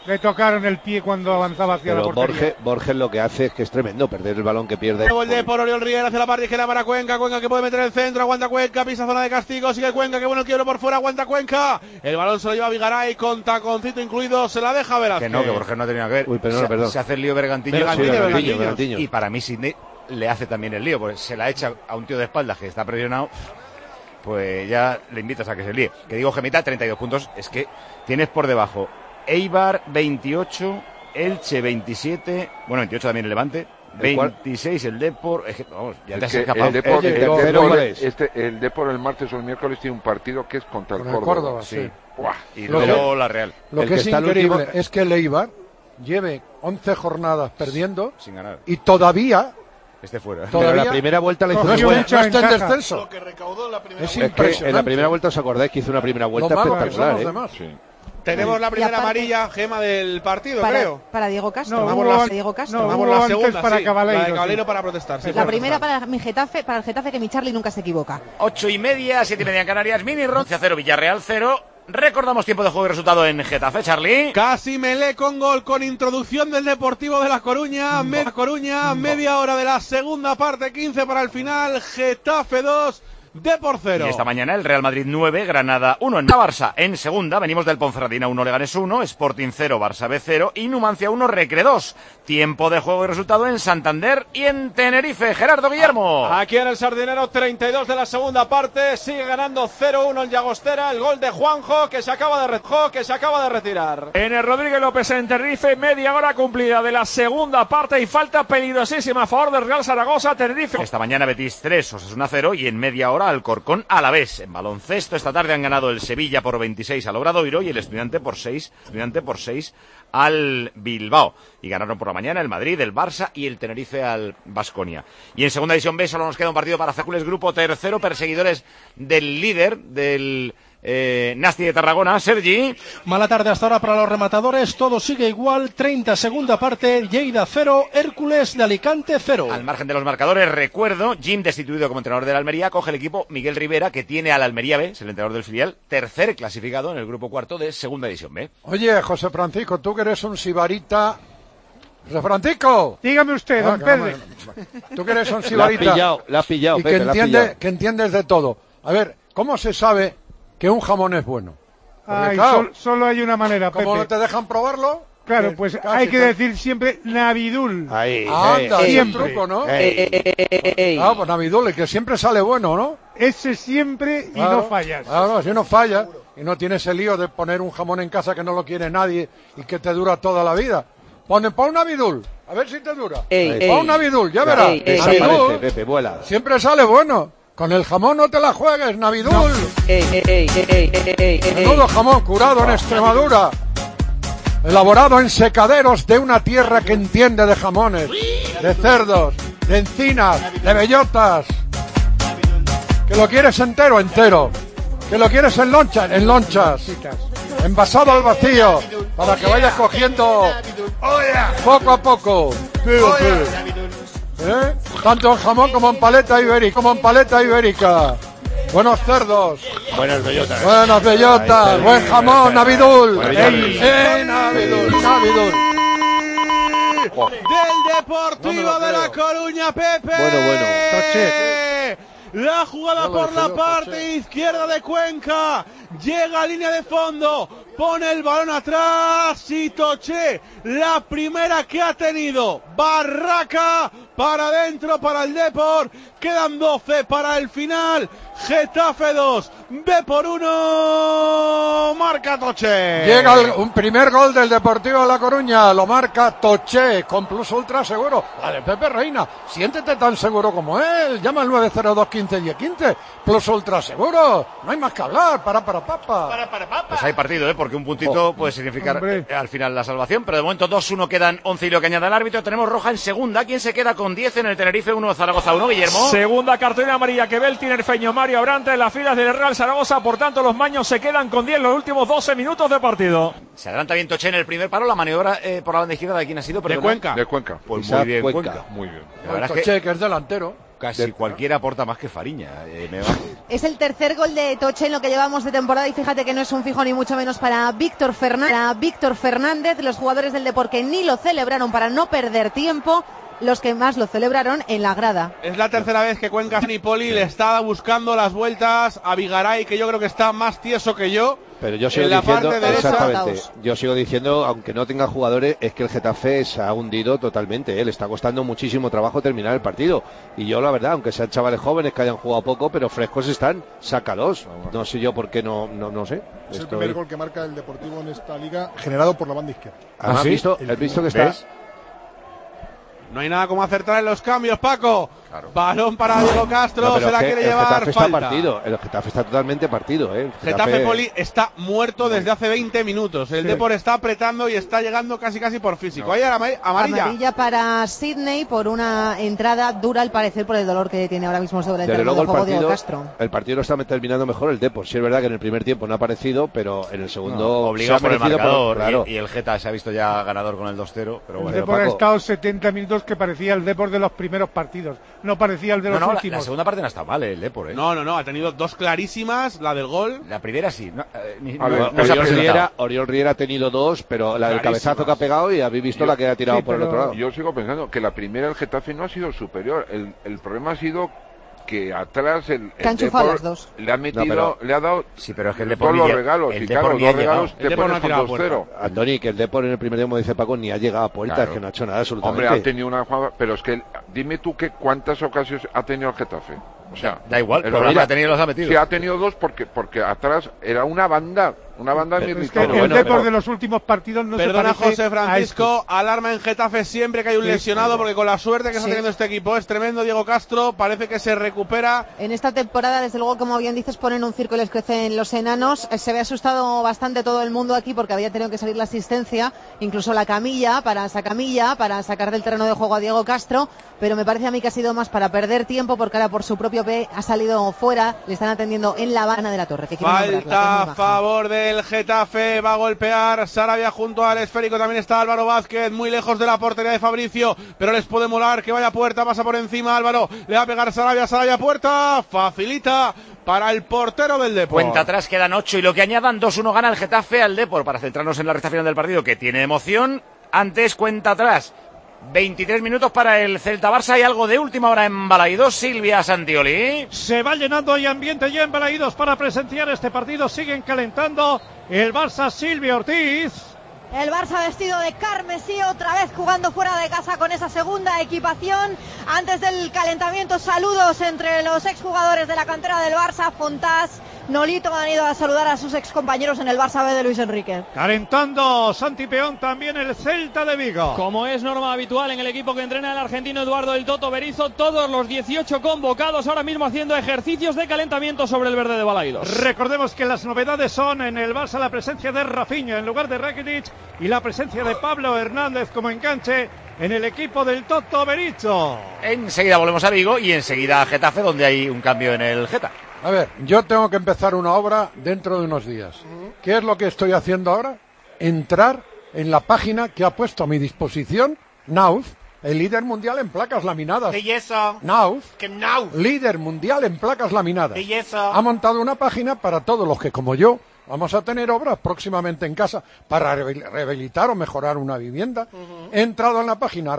Le tocaron el pie cuando avanzaba hacia la portería. Borges lo que hace es que es tremendo perder el balón que pierde. Gol de por Oriol Riera hacia la parte izquierda para Cuenca. Cuenca que puede meter el centro. Aguanta Cuenca. Pisa zona de castigo. Sigue Cuenca. Que bueno el quiebro por fuera. Aguanta Cuenca. El balón se lo lleva Vigaray con taconcito incluido. Se la deja Velázquez. Que no, que Borges no tenía que ver. Uy, perdón. Se hace el lío Bergantiño. Bergantiño. Y para mí Sidney le hace también el lío. Porque se la echa a un tío de espaldas que está presionado. Pues ya le invitas a que se líe. Que digo, Gemita, 32 puntos. Es que tienes por debajo Eibar 28, Elche 27, bueno, 28 también el Levante, 26 el Depor. Es que, vamos, ya te has escapado. El Depor el martes o el miércoles tiene un partido que es contra el Córdoba. Sí. Y luego la Real. Lo que es increíble es que el Eibar lleve 11 jornadas perdiendo sin ganar. Y todavía esté fuera. Pero la primera vuelta la hizo no está en descenso. Lo que recaudó en la primera es impresionante. En la primera vuelta, ¿os acordáis que hizo una primera vuelta espectacular? Sí. Tenemos la primera amarilla, Gema, del partido, creo. Para Diego Castro. Tomamos la segunda, para sí. Cabaleiro, la de Cabaleiro para protestar. Sí, la primera para el Getafe, que mi Charlie nunca se equivoca. 8:30, 7:30 en Canarias, mini Roncia 0, Villarreal 0. Recordamos tiempo de juego y resultado en Getafe, Charlie. Casi Melé con gol, con introducción del Deportivo de La Coruña. Media hora de la segunda parte, 15 para el final. Getafe 2. Depor 0. Y esta mañana el Real Madrid 9, Granada 1. En la Barça en segunda, venimos del Ponferradina 1, Leganés 1, Sporting 0, Barça B 0 y Numancia 1, Recre 2. Tiempo de juego y resultado en Santander y en Tenerife. Gerardo Guillermo. Aquí en el Sardinero, 32 de la segunda parte, sigue ganando 0-1 el Llagostera, el gol de Juanjo que se acaba de retirar. En el Rodríguez López en Tenerife, media hora cumplida de la segunda parte y falta peligrosísima a favor del Real Zaragoza, Tenerife. Esta mañana Betis 3, Osasuna 0 y en media hora Alcorcón Alavés. En baloncesto esta tarde han ganado el Sevilla por 26 al Obradoiro y el Estudiante por 6 al Bilbao. Y ganaron por la mañana el Madrid, el Barça y el Tenerife al Baskonia. Y en segunda división B solo nos queda un partido para Cécules, grupo tercero, perseguidores del líder, del Nasti de Tarragona, Sergi. Mala tarde hasta ahora para los rematadores, todo sigue igual, 30 segunda parte, Lleida 0, Hércules de Alicante 0. Al margen de los marcadores, recuerdo, Jim destituido como entrenador del Almería, coge el equipo Miguel Rivera, que tiene al Almería B, es el entrenador del filial, tercer clasificado en el grupo cuarto de segunda división B. Oye, José Francisco, tú que eres un sibarita. José Francisco. Dígame usted, don Pedro. Tú que eres un sibarita. La has pillado, y Pepe, que entiendes de todo. A ver, ¿cómo se sabe que un jamón es bueno? Ay, solo hay una manera, Pepe. ¿Cómo no te dejan probarlo? Claro, pues hay que decir siempre Navidul. Anda, siempre. Truco, ¿no? Ah, pues Navidul, el que siempre sale bueno, ¿no? Ese siempre y no fallas. Claro, si no fallas y no tienes el lío de poner un jamón en casa que no lo quiere nadie y que te dura toda la vida. Pon Navidul, a ver si te dura. Pon Navidul, ya verás. Navidul, Pepe, vuela. Siempre sale bueno. Con el jamón no te la juegues, Navidul. No. Menudo jamón curado en Extremadura. Elaborado en secaderos de una tierra que entiende de jamones, de cerdos, de encinas, de bellotas. Que lo quieres entero. Que lo quieres en lonchas. Envasado al vacío, para que vayas cogiendo poco a poco. Tanto en jamón como en paleta ibérica. Buenos cerdos. Buenas bellotas. Buen jamón, Navidul. Navidul. Del Deportivo de La Coruña, Pepe. Bueno. La jugada por la parte izquierda de Cuenca. Llega a línea de fondo. Pone el balón atrás y Toché. La primera que ha tenido. Barraca para adentro para el Depor. Quedan 12 para el final. Getafe 2, Depor 1, marca Toché. Llega un primer gol del Deportivo de La Coruña, lo marca Toché, con plus ultra seguro. Vale, Pepe Reina, siéntete tan seguro como él, llama al 902-15-10-15, plus ultra seguro, no hay más que hablar, para. Pues hay partido, porque un puntito puede significar al final la salvación, pero de momento 2-1 quedan 11 y lo que añade el árbitro. Tenemos roja en segunda, ¿quién se queda con 10 en el Tenerife 1, Zaragoza 1, Guillermo? Segunda cartulina amarilla que ve el tinerfeño Mario Abrante en las filas del Real Zaragoza, por tanto los maños se quedan con 10 en los últimos 12 minutos de partido. Se adelanta bien Toché en el primer paro, la maniobra por la banda izquierda de quién ha sido, de Cuenca. Pues muy bien Cuenca. Muy bien. Toché, que es delantero. Casi cualquiera aporta más que Fariña. Es el tercer gol de Etoche en lo que llevamos de temporada y fíjate que no es un fijo ni mucho menos para Víctor Fernández. Los jugadores del Depor que ni lo celebraron para no perder tiempo, los que más lo celebraron en la grada. Es la tercera vez que Cuenca Nipoli le está buscando las vueltas a Vigaray, que yo creo que está más tieso que yo. Pero yo sigo diciendo, exactamente, yo sigo diciendo, aunque no tenga jugadores, es que el Getafe se ha hundido totalmente, le está costando muchísimo trabajo terminar el partido. Y yo, la verdad, aunque sean chavales jóvenes que hayan jugado poco, pero frescos están, sácalos. No sé yo por qué no sé. Es el primer gol que marca el Deportivo en esta liga, generado por la banda izquierda. ¿Has visto que está? ¿Ves? No hay nada como acertar en los cambios, Paco. Claro. Balón para Diego Castro, se la quiere llevar. El Getafe está totalmente partido. Getafe Poli está muerto desde hace 20 minutos. El Depor está apretando y está llegando casi por físico. Ahí amarilla. Amarilla para Sidney por una entrada dura al parecer por el dolor que tiene ahora mismo sobre el terreno de juego Diego Castro. El partido lo está terminando mejor el Depor. Sí es verdad que en el primer tiempo no ha aparecido, pero en el segundo obligado por el marcador. Claro. Y el Getafe se ha visto ya ganador con el 2-0. Pero bueno. El Depor ha estado 70 minutos que parecía el Depor de los primeros partidos. No parecía el de los últimos. La segunda parte no ha estado mal el Depor, No, ha tenido dos clarísimas, la del gol. La primera sí. Oriol Riera ha tenido dos, pero la del cabezazo que ha pegado y habéis visto la que ha tirado por el otro lado. Yo sigo pensando que la primera el Getafe no ha sido superior. El problema ha sido que atrás el Depor le ha metido, le ha dado pero es que el Depor todos los regalos. Y claro, los regalos te pones con 2-0. Antoni, que el Depor en el primer tiempo, dice Paco, ni ha llegado a puerta, es que no ha hecho nada absolutamente. Hombre, ha tenido una jugada, pero es que dime tú que cuántas ocasiones ha tenido el Getafe. O sea, da igual, el problema ha tenido los ha metido. Sí, ha tenido dos porque atrás era una banda irritable. Es que el Depor de los últimos partidos no Perdona, se parece José Francisco, alarma en Getafe siempre que hay un lesionado, porque con la suerte que está teniendo este equipo es tremendo. Diego Castro parece que se recupera. En esta temporada, desde luego, como bien dices, ponen un circo y les crecen los enanos. Se había asustado bastante todo el mundo aquí porque había tenido que salir la asistencia, incluso la camilla para sacar del terreno de juego a Diego Castro, pero me parece a mí que ha sido más para perder tiempo, porque ahora por su propio pie ha salido fuera, le están atendiendo en la Habana de la Torre. Falta a favor del Getafe, va a golpear Sarabia junto al esférico, también está Álvaro Vázquez, muy lejos de la portería de Fabricio, pero les puede molar que vaya a puerta, pasa por encima Álvaro, le va a pegar Sarabia puerta, facilita para el portero del Depor. Cuenta atrás, quedan 8 y lo que añadan, 2-1 gana el Getafe al Depor, para centrarnos en la recta final del partido que tiene emoción. Antes, cuenta atrás, 23 minutos para el Celta-Barça y algo de última hora en Balaídos. Silvia Santioli. Se va llenando el ambiente ya en Balaídos para presenciar este partido. Siguen calentando el Barça. Silvia Ortiz. El Barça vestido de carmesí, otra vez jugando fuera de casa con esa segunda equipación. Antes del calentamiento, saludos entre los exjugadores de la cantera del Barça. Fontás, Nolito han ido a saludar a sus excompañeros en el Barça B de Luis Enrique. Calentando Santi Peón también el Celta de Vigo. Como es norma habitual en el equipo que entrena el argentino Eduardo El Toto Berizzo, todos los 18 convocados ahora mismo haciendo ejercicios de calentamiento sobre el verde de Balaídos. Recordemos que las novedades son en el Barça la presencia de Rafinha en lugar de Rakitic y la presencia de Pablo Hernández como enganche en el equipo del Toto Berizzo. Enseguida volvemos a Vigo y enseguida a Getafe, donde hay un cambio en el Getafe. A ver, yo tengo que empezar una obra dentro de unos días. ¿Qué es lo que estoy haciendo ahora? Entrar en la página que ha puesto a mi disposición Knauf, el líder mundial en placas laminadas. Belleza. Knauf, Knauf, líder mundial en placas laminadas. Belleza. Ha montado una página para todos los que, como yo, vamos a tener obras próximamente en casa para rehabilitar o mejorar una vivienda. He entrado en la página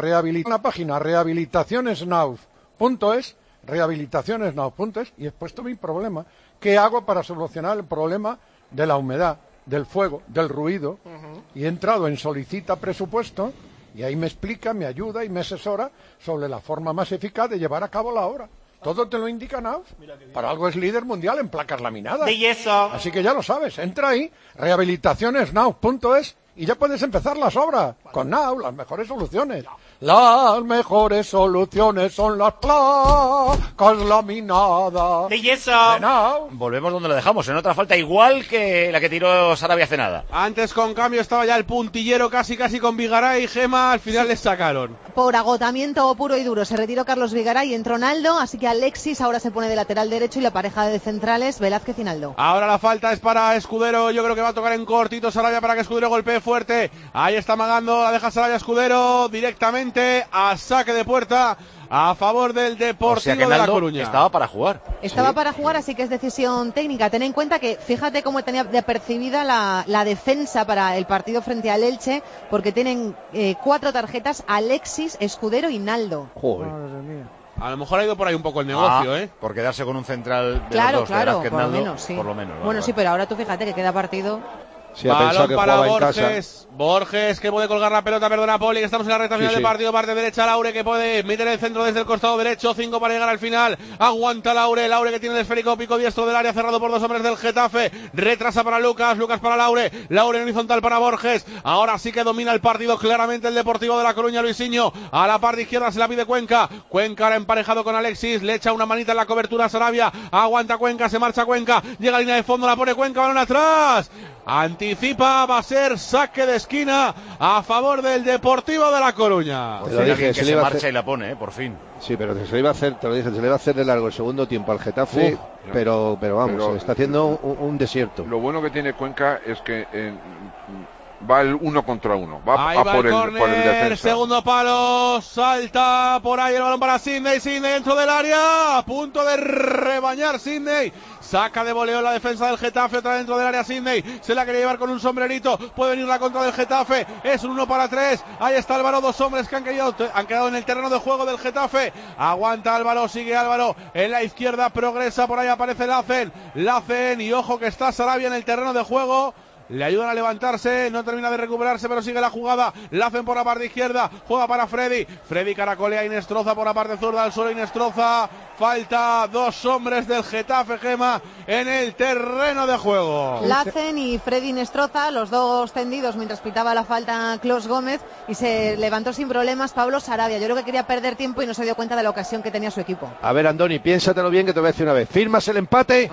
rehabilitacionesnauf.es y he puesto mi problema. ¿Qué hago para solucionar el problema de la humedad, del fuego, del ruido? Y he entrado en solicita presupuesto y ahí me explica, me ayuda y me asesora sobre la forma más eficaz de llevar a cabo la obra. Todo te lo indica Knauf. Para algo es líder mundial en placas laminadas. Belleza. Así que ya lo sabes, entra ahí, rehabilitacionesnauf.es y ya puedes empezar las obras. Con Knauf, las mejores soluciones. Las mejores soluciones son las placas laminadas. Belleza. Volvemos donde lo dejamos, en otra falta igual que la que tiró Sarabia hace nada. Antes con cambio estaba ya el puntillero casi con Vigaray y Gema, al final les sacaron. Por agotamiento puro y duro se retiró Carlos Vigaray y entró Naldo, así que Alexis ahora se pone de lateral derecho y la pareja de centrales Velázquez y Naldo. Ahora la falta es para Escudero, yo creo que va a tocar en cortito Sarabia para que Escudero golpee fuerte. Ahí está amagando, la deja Sarabia Escudero directamente a saque de puerta. a favor del Deportivo de La Coruña. Estaba para jugar. Estaba para jugar, así que es decisión técnica. Ten en cuenta que, fíjate cómo tenía de apercibida la defensa para el partido frente al Elche, porque tienen 4 tarjetas: Alexis, Escudero y Naldo. Joder. A lo mejor ha ido por ahí un poco el negocio, por quedarse con un central de claro, los dos, claro, de por lo Naldo, menos, sí. por lo menos. Bueno, sí, pero ahora tú fíjate que queda partido. Sí, ha pensado que para jugaba Borges. en casa. Borges que puede colgar la pelota, perdona Poli, que estamos en la recta final del partido, parte derecha Laure que puede meter el centro desde el costado derecho, 5 para llegar al final, aguanta Laure que tiene el esférico pico diestro del área, cerrado por 2 hombres del Getafe, retrasa para Lucas para Laure en horizontal para Borges, ahora sí que domina el partido claramente el Deportivo de La Coruña, Luisinho, a la parte izquierda se la pide Cuenca ahora emparejado con Alexis, le echa una manita en la cobertura a Sarabia, aguanta Cuenca, se marcha Cuenca, llega a línea de fondo, la pone Cuenca, balón atrás, anticipa, va a ser saque de esquina a favor del Deportivo de La Coruña. Por fin alguien que se marcha y la pone, por fin. Sí, pero se le iba a hacer, te lo dije, se le iba a hacer de largo el segundo tiempo al Getafe, pero vamos, se está haciendo un desierto. Lo bueno que tiene Cuenca es que va el 1 contra 1, va por el defensa. Segundo palo, salta por ahí el balón para Sidney dentro del área, a punto de rebañar Sidney. Saca de voleo la defensa del Getafe, otra dentro del área Sidney, se la quiere llevar con un sombrerito, puede venir la contra del Getafe, es un 1 para 3, ahí está Álvaro, 2 hombres que han quedado en el terreno de juego del Getafe, aguanta Álvaro, sigue Álvaro, en la izquierda progresa, por ahí aparece Lacen, y ojo que está Sarabia en el terreno de juego. Le ayudan a levantarse, no termina de recuperarse, pero sigue la jugada. La hacen por la parte izquierda, juega para Freddy. Freddy caracolea, Inestroza por la parte zurda, al suelo Inestroza. Falta 2 hombres del Getafe, Gema, en el terreno de juego. Lacen y Freddy Inestroza, los dos tendidos mientras pitaba la falta Clos Gómez, y se levantó sin problemas Pablo Sarabia. Yo creo que quería perder tiempo y no se dio cuenta de la ocasión que tenía su equipo. A ver, Andoni, piénsatelo bien que te voy a decir una vez. ¿Firmas el empate?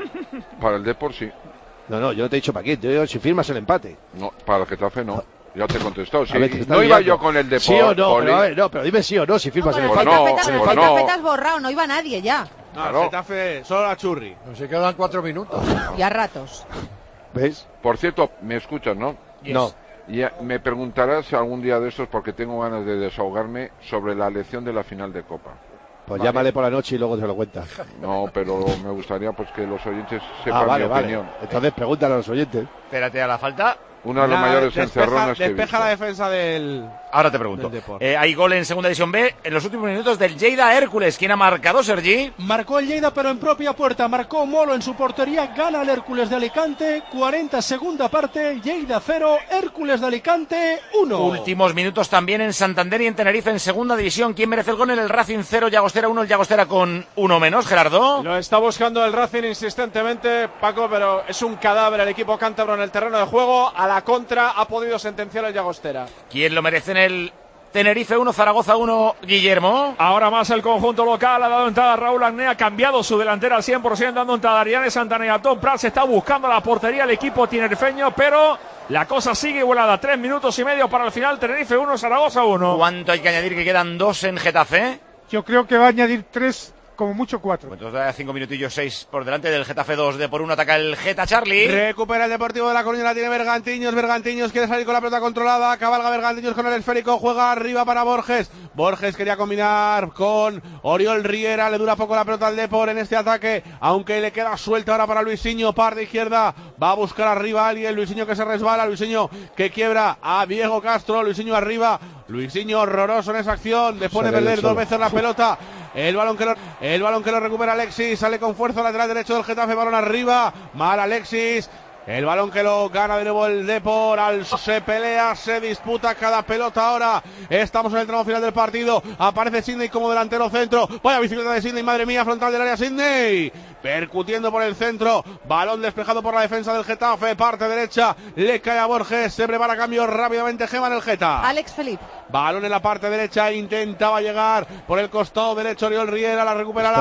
Para el Depor sí. No, yo no te he dicho para qué, yo digo si firmas el empate. No, para el Getafe no. Ya te he contestado, sí. Ver, no iba yo con el Depor. Sí o no, pero, a ver, no, pero dime sí o no, si firmas el empate. El Getafe te has borrado, no iba nadie ya. No, claro. El Getafe, solo la Churri. No se quedan 4 minutos. Y a ratos. ¿Ves? Por cierto, ¿me escuchas, no? Yes. No. Ya, me preguntarás algún día de estos, porque tengo ganas de desahogarme, sobre la elección de la final de Copa. Pues llámale por la noche y luego te lo cuentas. No, pero me gustaría pues que los oyentes sepan mi opinión. Entonces pregúntale a los oyentes. Espérate, a la falta. Una de las mayores encerronas que he visto. Despeja la defensa del... Ahora te pregunto. Hay gol en Segunda División B en los últimos minutos del Lleida Hércules. ¿Quién ha marcado, Sergi? Marcó el Lleida, pero en propia puerta. Marcó Molo en su portería. Gana el Hércules de Alicante. 40 segunda parte. Lleida 0, Hércules de Alicante 1. Últimos minutos también en Santander y en Tenerife en Segunda División. ¿Quién merece el gol en el Racing 0, Llagostera 1? El Llagostera con 1 menos, Gerardo. Lo está buscando el Racing insistentemente, Paco, pero es un cadáver el equipo cántabro en el terreno de juego. A la contra ha podido sentenciar el Llagostera. ¿Quién lo merece en el Tenerife 1, Zaragoza 1, Guillermo? Ahora más el conjunto local, ha dado entrada Raúl Agné, ha cambiado su delantera al 100%, dando entrada a Ariane Santana y a Tom Prats. Está buscando la portería el equipo tinerfeño, pero la cosa sigue igualada. 3 minutos y medio para el final. Tenerife 1, Zaragoza 1. ¿Cuánto hay que añadir? Que quedan 2 en Getafe. Yo creo que va a añadir 3, como mucho 4. Entonces 5 minutillos, 6 por delante del Getafe 2 de por 1. Ataca el Geta, Charlie. Recupera el Deportivo de La Coruña, la tiene Bergantiños quiere salir con la pelota controlada, cabalga Bergantiños con el esférico, juega arriba para Borges quería combinar con Oriol Riera, le dura poco la pelota al Depor en este ataque, aunque le queda suelta ahora para Luisinho, parte izquierda, va a buscar arriba a alguien, Luisinho que se resbala, Luisinho que quiebra a Diego Castro, Luisinho arriba, Luisinho horroroso en esa acción, después de perder 2 veces la pelota. El balón que lo recupera Alexis, sale con fuerza lateral derecho del Getafe, balón arriba, mal Alexis. El balón que lo gana de nuevo el Depor, se pelea, se disputa cada pelota ahora. Estamos en el tramo final del partido. Aparece Sidney como delantero centro. Vaya bicicleta de Sidney, madre mía, frontal del área Sidney. Percutiendo por el centro. Balón despejado por la defensa del Getafe, parte derecha. Le cae a Borges, se prepara cambio rápidamente Gema en el Geta. Alex Felipe. Balón en la parte derecha, intentaba llegar por el costado derecho Oriol Riera, la recupera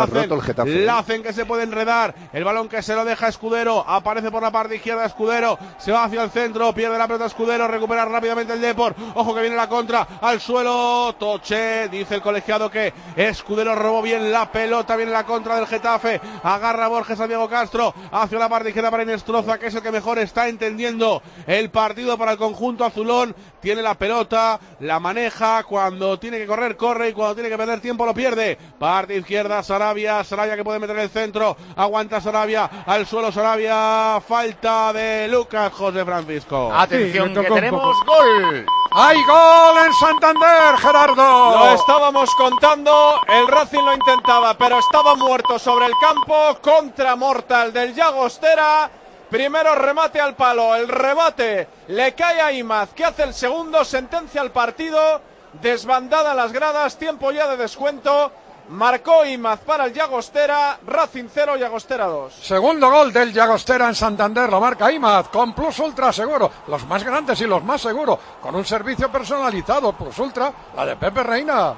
Lacen que se puede enredar. El balón que se lo deja Escudero, aparece por la parte izquierda Escudero, se va hacia el centro, pierde la pelota Escudero, recupera rápidamente el Depor, ojo que viene la contra, al suelo, Toche, dice el colegiado que Escudero robó bien la pelota, viene la contra del Getafe, agarra Borges a Diego Castro, hacia la parte izquierda para Inestroza, que es el que mejor está entendiendo el partido para el conjunto azulón, tiene la pelota, la maneja maneja, cuando tiene que correr, corre, y cuando tiene que perder tiempo lo pierde. Parte izquierda, Sarabia que puede meter el centro, aguanta Sarabia, al suelo Sarabia, falta de Lucas José Francisco. Atención, que tenemos gol. ¡Hay gol en Santander, Gerardo! Lo estábamos contando, el Racing lo intentaba, pero estaba muerto sobre el campo, contra mortal del Llagostera. Primero remate al palo, el remate le cae a Imaz, que hace el segundo, sentencia al partido, desbandada las gradas, tiempo ya de descuento. Marcó Imaz para el Llagostera, Racing 0, Llagostera 2. Segundo gol del Llagostera en Santander, lo marca Imaz, con Plus Ultra Seguro, los más grandes y los más seguros, con un servicio personalizado, Plus Ultra, la de Pepe Reina.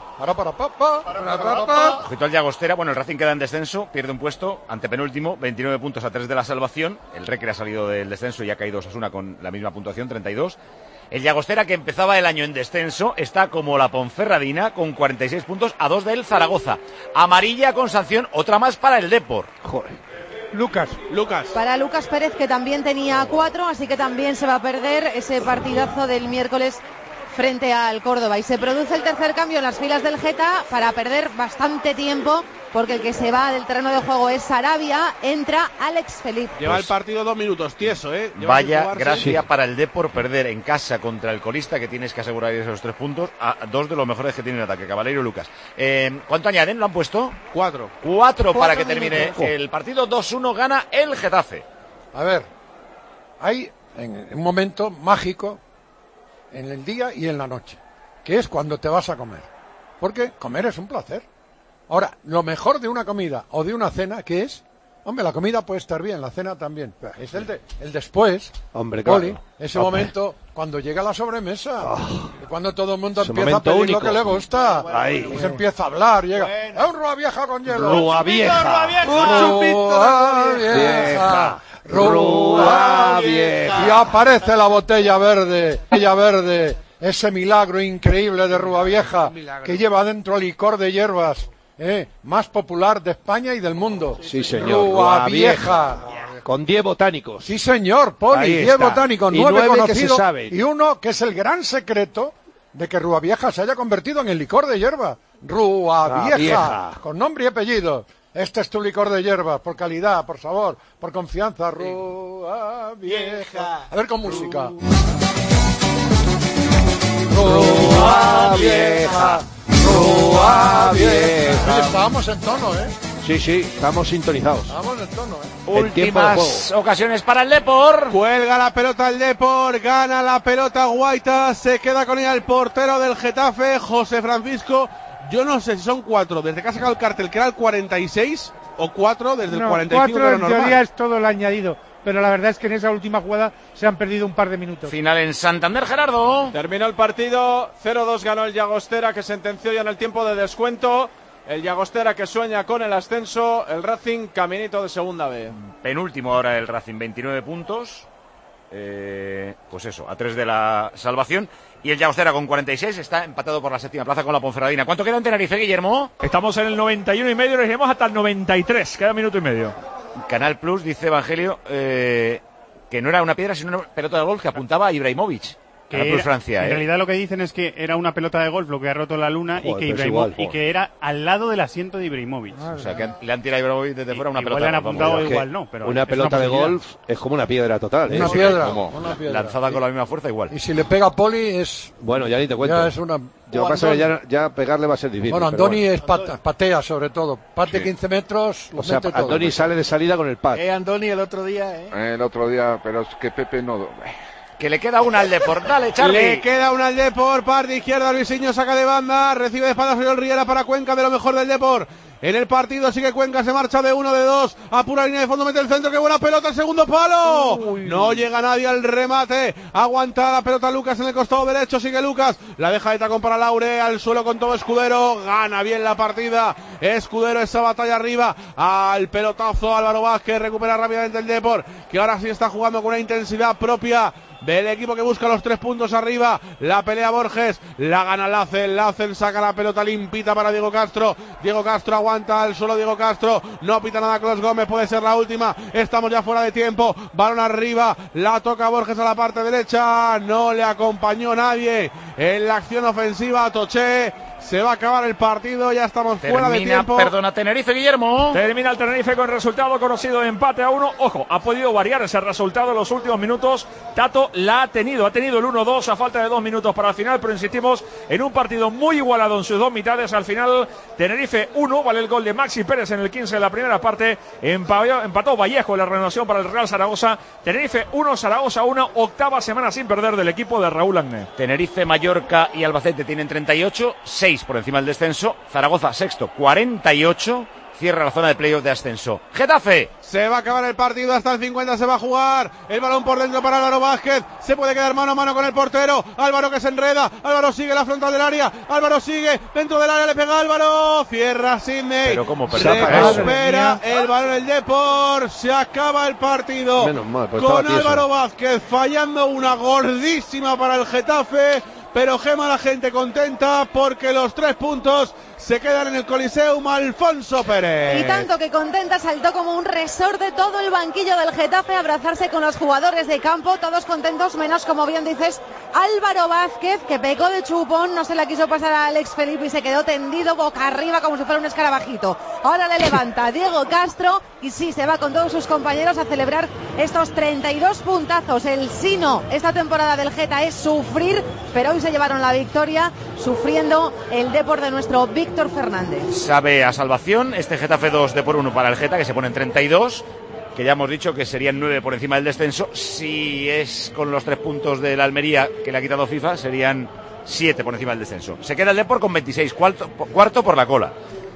Ojito al Llagostera, bueno, el Racing queda en descenso, pierde un puesto, antepenúltimo, 29 puntos a 3 de la salvación, el Recre ha salido del descenso y ha caído Osasuna con la misma puntuación, 32. El Llagostera, que empezaba el año en descenso, está como la Ponferradina con 46 puntos a 2 del Zaragoza. Amarilla con sanción, otra más para el Depor. Joder. Lucas. Para Lucas Pérez, que también tenía 4, así que también se va a perder ese partidazo del miércoles frente al Córdoba. Y se produce el tercer cambio en las filas del Geta para perder bastante tiempo, porque el que se va del terreno de juego es Sarabia, entra Alex Felipe. Lleva el partido 2 minutos, tieso, Vaya gracia para el Depor perder en casa contra el colista, que tienes que asegurar esos 3 puntos, a 2 de los mejores que tienen en ataque, Caballero y Lucas. ¿Cuánto añaden? ¿Lo han puesto? 4. 4 para que termine el partido. 2-1 gana el Getafe. A ver, hay un momento mágico en el día y en la noche, que es cuando te vas a comer, porque comer es un placer. Ahora, lo mejor de una comida o de una cena, ¿qué es? Hombre, la comida puede estar bien, la cena también. Es el después, hombre, Poli, claro. ese momento cuando llega la sobremesa, cuando todo el mundo ese empieza a pedir único. lo que le gusta, Ahí. y se empieza a hablar, llega, ¡es un Rúa Vieja con hielo! Rúa Vieja. Rúa Vieja. Rúa Vieja. Y aparece la botella verde, ese milagro increíble de Rúa Vieja, que lleva dentro licor de hierbas, más popular de España y del mundo. Sí, señor. Rúa Vieja. Con 10 botánicos. Sí, señor, Poli, 10 botánicos, 9 conocidos que se saben. y Y uno que es el gran secreto de que Rúa Vieja se haya convertido en el licor de hierba. Rúa Vieja, con nombre y apellido. Este es tu licor de hierbas, por calidad, por sabor, por confianza. Rúa Vieja. A ver, con música. Rúa Vieja. Rúa Vieja. Oye, estábamos en tono, Sí, estamos sintonizados. Estábamos en tono, Últimas ocasiones para el Depor. Cuelga la pelota el Depor, gana la pelota Guaita, se queda con ella el portero del Getafe, José Francisco. Yo no sé si son 4 desde que ha sacado el cartel, que era el 46, o 4 desde el 45. 4 en teoría es todo el añadido, pero la verdad es que en esa última jugada se han perdido un par de minutos. Final en Santander, Gerardo. Terminó el partido, 0-2 ganó el Llagostera, que sentenció ya en el tiempo de descuento. El Llagostera, que sueña con el ascenso, el Racing caminito de segunda B. Penúltimo ahora el Racing, 29 puntos. Pues eso, a 3 de la salvación. Y el Llagostera con 46 está empatado por la séptima plaza con la Ponferradina. ¿Cuánto queda en Tenerife, Guillermo? Estamos en el 91 y medio, nos iremos hasta el 93, queda minuto y medio. Canal Plus dice Evangelio que no era una piedra sino una pelota de golf que apuntaba a Ibrahimovic. Canal Plus Francia, en realidad lo que dicen es que era una pelota de golf lo que ha roto la luna. Joder, y que era al lado del asiento de Ibrahimovic. O sea, que le han tirado a Ibrahimovic desde fuera una pelota. Le han apuntado vamos, igual, no. Pero una pelota de golf es como una piedra total. Una piedra. Lanzada con la misma fuerza, igual. Y si le pega a Poli es... Bueno, ya ni te cuento. Ya es una... Yo pasa que ya pegarle va a ser difícil. Bueno, Andoni es patea sobre todo. Parte 15 metros, lo mete todo. Andoni sale de salida con el pad. Andoni el otro día, El otro día, pero es que Pepe no... Que le queda una al Depor, dale, Charlie. Le queda una al Depor, parte izquierda, Luisinho saca de banda, recibe de espaldas Oriol Riera para Cuenca, de lo mejor del Depor. En el partido sigue Cuenca, se marcha de 1, de 2, a pura línea de fondo, mete el centro, qué buena pelota, el segundo palo. No llega nadie al remate, aguanta la pelota Lucas en el costado derecho, sigue Lucas, la deja de tacón para Laure, al suelo con todo Escudero, gana bien la partida, Escudero esa batalla arriba, al pelotazo Álvaro Vázquez, recupera rápidamente el Depor, que ahora sí está jugando con una intensidad propia del equipo que busca los 3 puntos arriba. La pelea Borges, la gana Lacen, saca la pelota limpita para Diego Castro aguanta al solo Diego Castro, no pita nada Clos Gómez, puede ser la última, estamos ya fuera de tiempo, balón arriba, la toca Borges a la parte derecha, no le acompañó nadie en la acción ofensiva, Toché. Se va a acabar el partido, ya estamos fuera de tiempo. Perdona, Tenerife, Guillermo. Termina el Tenerife con resultado conocido de empate a 1. Ojo, ha podido variar ese resultado en los últimos minutos. Tato la ha tenido el 1-2 a falta de 2 minutos para el final, pero insistimos en un partido muy igualado en sus dos mitades. Al final, Tenerife 1, vale el gol de Maxi Pérez en el 15 de la primera parte. Empató Vallejo en la renovación para el Real Zaragoza. Tenerife 1, Zaragoza 1, octava semana sin perder del equipo de Raúl Agné. Tenerife, Mallorca y Albacete tienen 38, 6 por encima del descenso. Zaragoza sexto, 48. Cierra la zona de playoff de ascenso. Getafe. Se va a acabar el partido, hasta el 50 se va a jugar. El balón por dentro para Álvaro Vázquez. Se puede quedar mano a mano con el portero. Álvaro que se enreda. Álvaro sigue la frontal del área. Álvaro sigue dentro del área. Le pega Álvaro. Cierra Sidney. Pero cómo recupera el balón el Depor. Se acaba el partido. Menos mal, pues con Álvaro Vázquez fallando una gordísima para el Getafe. Pero Gema, la gente contenta porque los 3 puntos se quedan en el Coliseum. Alfonso Pérez. Y tanto que contenta, saltó como un resorte todo el banquillo del Getafe a abrazarse con los jugadores de campo, todos contentos, menos, como bien dices, Álvaro Vázquez, que pecó de chupón, no se la quiso pasar a Alex Felipe y se quedó tendido boca arriba como si fuera un escarabajito. Ahora le levanta Diego Castro y sí, se va con todos sus compañeros a celebrar estos 32 puntazos. El sino esta temporada del Geta es sufrir, pero hoy se llevaron la victoria sufriendo el Depor de nuestro Víctor Fernández. Sabe a salvación este Getafe 2 Depor 1 para el Geta, que se pone en 32, que ya hemos dicho que serían 9 por encima del descenso. Si es con los 3 puntos de la Almería que le ha quitado FIFA, serían 7 por encima del descenso. Se queda el Depor con 26, cuarto por la cola.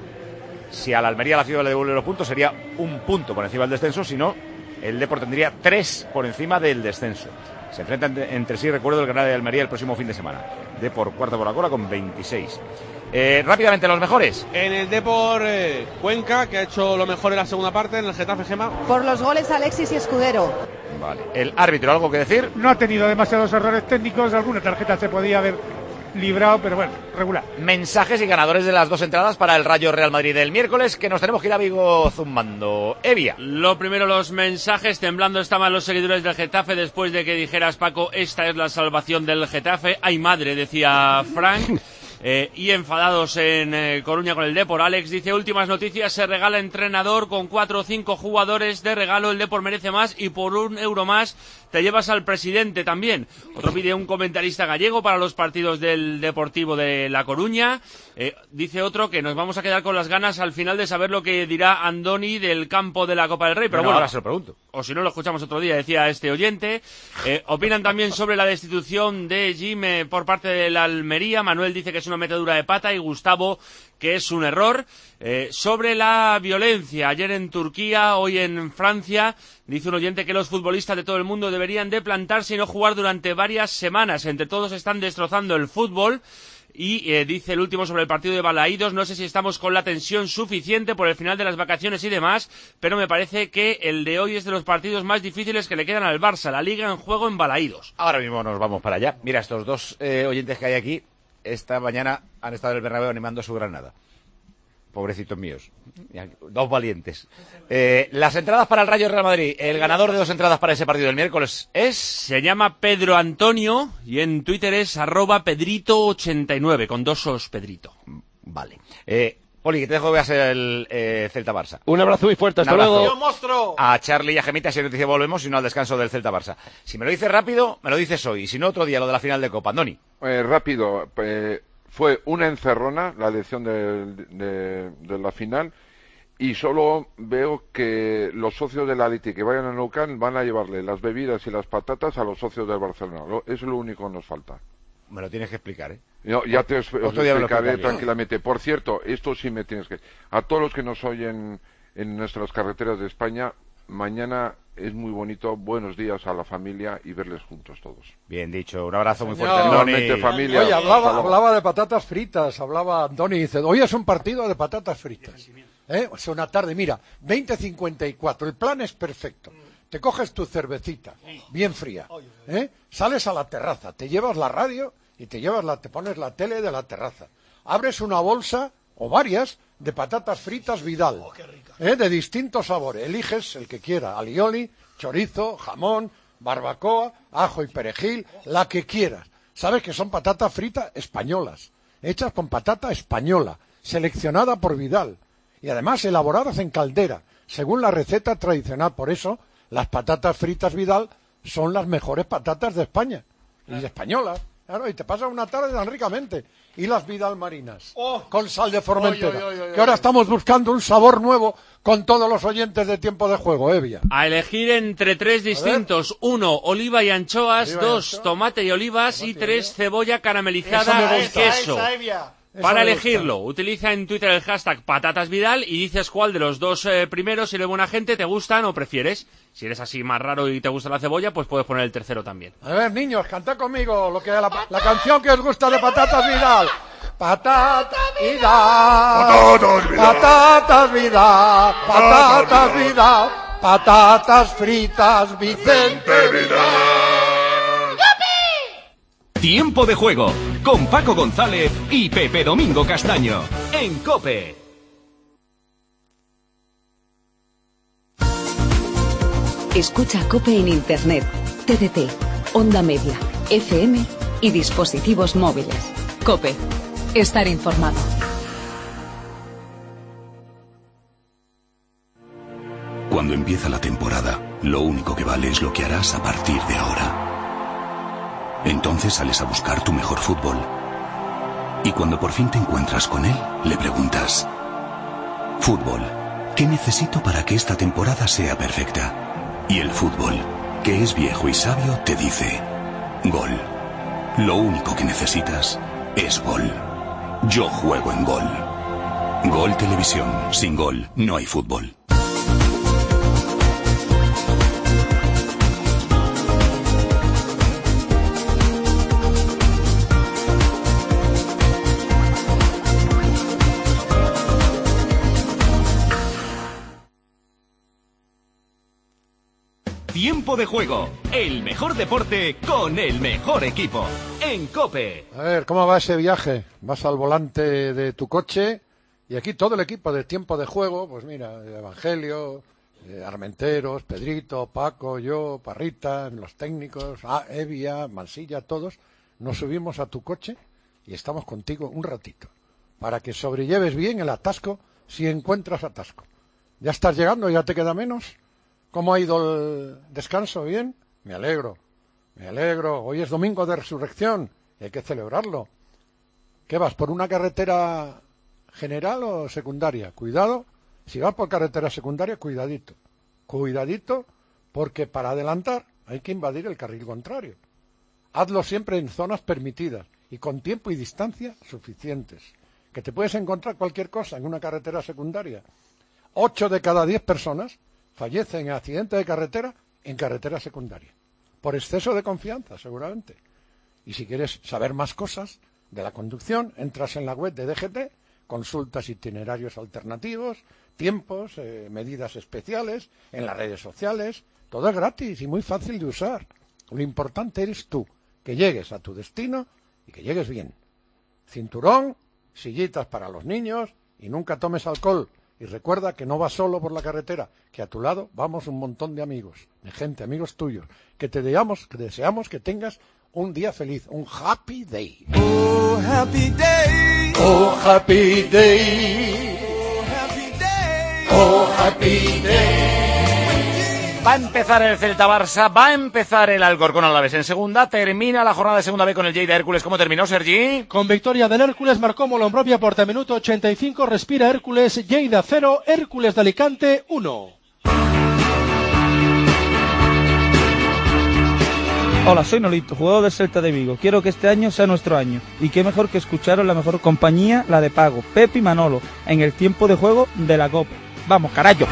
Si a la Almería la FIFA le devuelve los puntos, sería 1 punto por encima del descenso, si no, el Depor tendría 3 por encima del descenso. Se enfrentan entre sí, recuerdo, el Granada de Almería el próximo fin de semana. Depor cuarto por la cola con 26. Rápidamente, los mejores. En el Depor, Cuenca, que ha hecho lo mejor en la segunda parte. En el Getafe, Gema. Por los goles, Alexis y Escudero. Vale. El árbitro, ¿algo que decir? No ha tenido demasiados errores técnicos. Alguna tarjeta se podía haber librado, pero bueno, regular. Mensajes y ganadores de las 2 entradas para el Rayo Real Madrid del miércoles, que nos tenemos que ir a Vigo zumbando. Evia. Lo primero, los mensajes. Temblando estaban los seguidores del Getafe después de que dijeras, Paco, esta es la salvación del Getafe. ¡Ay, madre!, decía Frank. Y enfadados en Coruña con el Depor. Alex dice, últimas noticias, se regala entrenador con 4 o 5 jugadores de regalo, el Depor merece más y por €1 más te llevas al presidente también. Otro pide un comentarista gallego para los partidos del Deportivo de La Coruña. Dice otro que nos vamos a quedar con las ganas al final de saber lo que dirá Andoni del campo de la Copa del Rey. Pero bueno, ahora se lo pregunto. O si no, lo escuchamos otro día, decía este oyente. Opinan también sobre la destitución de Jim por parte de la Almería. Manuel dice que es una metedura de pata y Gustavo que es un error. Sobre la violencia, ayer en Turquía, hoy en Francia, dice un oyente que los futbolistas de todo el mundo deberían de plantarse y no jugar durante varias semanas. Entre todos están destrozando el fútbol. Y dice el último sobre el partido de Balaídos, no sé si estamos con la tensión suficiente por el final de las vacaciones y demás, pero me parece que el de hoy es de los partidos más difíciles que le quedan al Barça, la Liga en juego en Balaídos. Ahora mismo nos vamos para allá. Mira, estos 2 oyentes que hay aquí, esta mañana han estado en el Bernabéu animando a su Granada. Pobrecitos míos. 2 valientes. Las entradas para el Rayo Real Madrid. El ganador de 2 entradas para ese partido del miércoles es... Se llama Pedro Antonio y en Twitter es @Pedrito89, con 2 os Pedrito. Vale. Poli, que te dejo que veas el Celta-Barça. Un abrazo muy fuerte, hasta luego. ¡Monstruo! A Charlie y a Gemita, si nos dice volvemos, si no al descanso del Celta-Barça. Si me lo dices rápido, me lo dices hoy. Y si no, otro día, lo de la final de Copa. Andoni. Rápido. Fue una encerrona la elección de la final y solo veo que los socios de la Leti que vayan a Nou Camp van a llevarle las bebidas y las patatas a los socios del Barcelona. Es lo único que nos falta. Me lo tienes que explicar, ¿eh? No, ya te os explicaré tranquilamente. Por cierto, esto sí me tienes que... A todos los que nos oyen en nuestras carreteras de España, mañana es muy bonito, buenos días a la familia y verles juntos todos. Bien dicho, un abrazo muy fuerte, Andoni. Familia. Oye, hablaba de patatas fritas, hablaba Andoni, dice, hoy es un partido de patatas fritas. O sea, una tarde, mira, 20:54, el plan es perfecto. te coges tu cervecita, bien fría, sales a la terraza, te llevas la radio y te pones la tele de la terraza. Abres una bolsa, o varias, de patatas fritas Vidal, de distintos sabores. Eliges el que quiera, alioli, chorizo, jamón, barbacoa, ajo y perejil, la que quieras. Sabes que son patatas fritas españolas, hechas con patata española, seleccionada por Vidal, y además elaboradas en caldera, según la receta tradicional. Por eso, las patatas fritas Vidal son las mejores patatas de España, y españolas. Claro, y te pasas una tarde tan ricamente. Y las Vidal marinas, con sal de Formentera, que ahora estamos buscando un sabor nuevo con todos los oyentes de Tiempo de Juego, Evia. A elegir entre 3 distintos: 1, oliva y anchoas; 2, tomate y olivas; y 3, cebolla caramelizada y queso. Para elegirlo, utiliza en Twitter el hashtag patatasvidal y dices cuál de los dos primeros, si eres buena gente, te gustan o prefieres. Si eres así más raro y te gusta la cebolla, pues puedes poner el tercero también. A ver, niños, cantad conmigo la canción que os gusta de Patatas Vidal. Patatas Vidal, patatas Vidal, patatas Vidal, patatas fritas Vicente Vidal. Tiempo de Juego, con Paco González y Pepe Domingo Castaño, en COPE. Escucha COPE en Internet, TDT, Onda Media, FM y dispositivos móviles. COPE, estar informado. Cuando empieza la temporada, lo único que vale es lo que harás a partir de ahora. Entonces sales a buscar tu mejor fútbol. Y cuando por fin te encuentras con él, le preguntas: fútbol, ¿qué necesito para que esta temporada sea perfecta? Y el fútbol, que es viejo y sabio, te dice: gol. Lo único que necesitas es gol. Yo juego en Gol. Gol Televisión. Sin gol no hay fútbol. Tiempo de Juego, el mejor deporte con el mejor equipo, en COPE. A ver, ¿cómo va ese viaje? Vas al volante de tu coche y aquí todo el equipo de Tiempo de Juego, pues mira, Evangelio, Armenteros, Pedrito, Paco, yo, Parrita, los técnicos, Evia, Mansilla, todos, nos subimos a tu coche y estamos contigo un ratito, para que sobrelleves bien el atasco si encuentras atasco. ¿Ya estás llegando? ¿Ya te queda menos? ¿Cómo ha ido el descanso? ¿Bien? Me alegro. Hoy es domingo de resurrección y hay que celebrarlo. ¿Qué vas, por una carretera general o secundaria? Cuidado, si vas por carretera secundaria, cuidadito, porque para adelantar hay que invadir el carril contrario. Hazlo siempre en zonas permitidas y con tiempo y distancia suficientes, que te puedes encontrar cualquier cosa en una carretera secundaria. 8 de cada 10 personas fallecen en accidente de carretera en carretera secundaria, por exceso de confianza, seguramente. Y si quieres saber más cosas de la conducción, entras en la web de DGT, consultas itinerarios alternativos, tiempos, medidas especiales, en las redes sociales. Todo es gratis y muy fácil de usar. Lo importante eres tú, que llegues a tu destino y que llegues bien. Cinturón, sillitas para los niños y nunca tomes alcohol. Y recuerda que no vas solo por la carretera, que a tu lado vamos un montón de amigos, amigos tuyos, que deseamos que tengas un día feliz, un happy day. Oh, happy day. Oh, happy day. Oh, happy day. Oh, happy day. Va a empezar el Celta-Barça, va a empezar el Alcorcón-Alavés en segunda, termina la jornada de segunda B con el Lleida Hércules. ¿Cómo terminó, Sergi? Con victoria del Hércules, marcó Molón propia Porta, minuto 85, respira Hércules, Lleida 0, Hércules de Alicante 1. Hola, soy Nolito, jugador del Celta de Vigo. Quiero que este año sea nuestro año. Y qué mejor que escucharos la mejor compañía, la de Pago, Pepe y Manolo, en el tiempo de juego de la COPE. ¡Vamos, carajo!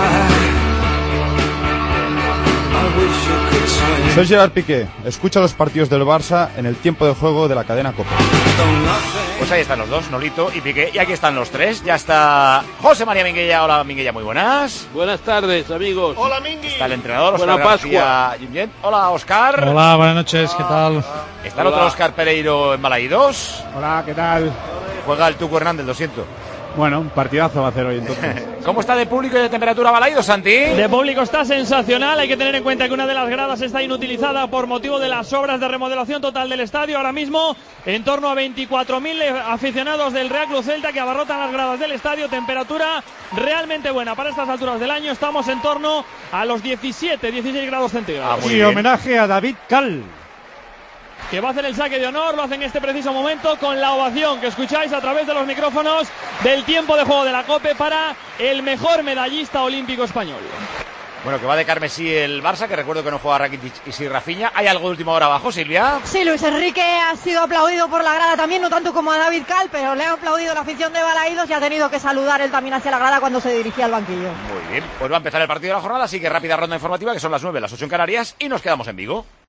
Soy Gerard Piqué. Escucha los partidos del Barça en el tiempo de juego de la cadena COPE. Pues ahí están los dos, Nolito y Piqué. Y aquí están los tres. Ya está José María Minguella. Hola, Minguella, muy buenas. Buenas tardes, amigos. Hola, Mingui. Está el entrenador, Óscar Buena Pascua. García. Hola, Óscar. Hola, buenas noches, ¿qué tal? Está el otro Óscar Pereiro en Balaídos. Hola, ¿qué tal? Juega el Tuco Hernández, lo siento. Bueno, un partidazo va a hacer hoy entonces. ¿Cómo está de público y de temperatura Balaídos, Santi? De público está sensacional. Hay que tener en cuenta que una de las gradas está inutilizada por motivo de las obras de remodelación total del estadio. Ahora mismo en torno a 24.000 aficionados del Real Club Celta que abarrotan las gradas del estadio. Temperatura realmente buena para estas alturas del año. Estamos en torno a los 16 grados centígrados. Y homenaje a David Cal, que va a hacer el saque de honor, lo hace en este preciso momento con la ovación que escucháis a través de los micrófonos del tiempo de juego de la COPE para el mejor medallista olímpico español. Bueno, que va de carmesí el Barça, que recuerdo que no juega Rakitic y sí Rafinha. ¿Hay algo de última hora abajo, Silvia? Sí, Luis Enrique ha sido aplaudido por la grada también, no tanto como a David Cal, pero le ha aplaudido la afición de Balaídos y ha tenido que saludar él también hacia la grada cuando se dirigía al banquillo. Muy bien, pues va a empezar el partido de la jornada, así que rápida ronda informativa, que son las 9, las 8 en Canarias, y nos quedamos en Vigo.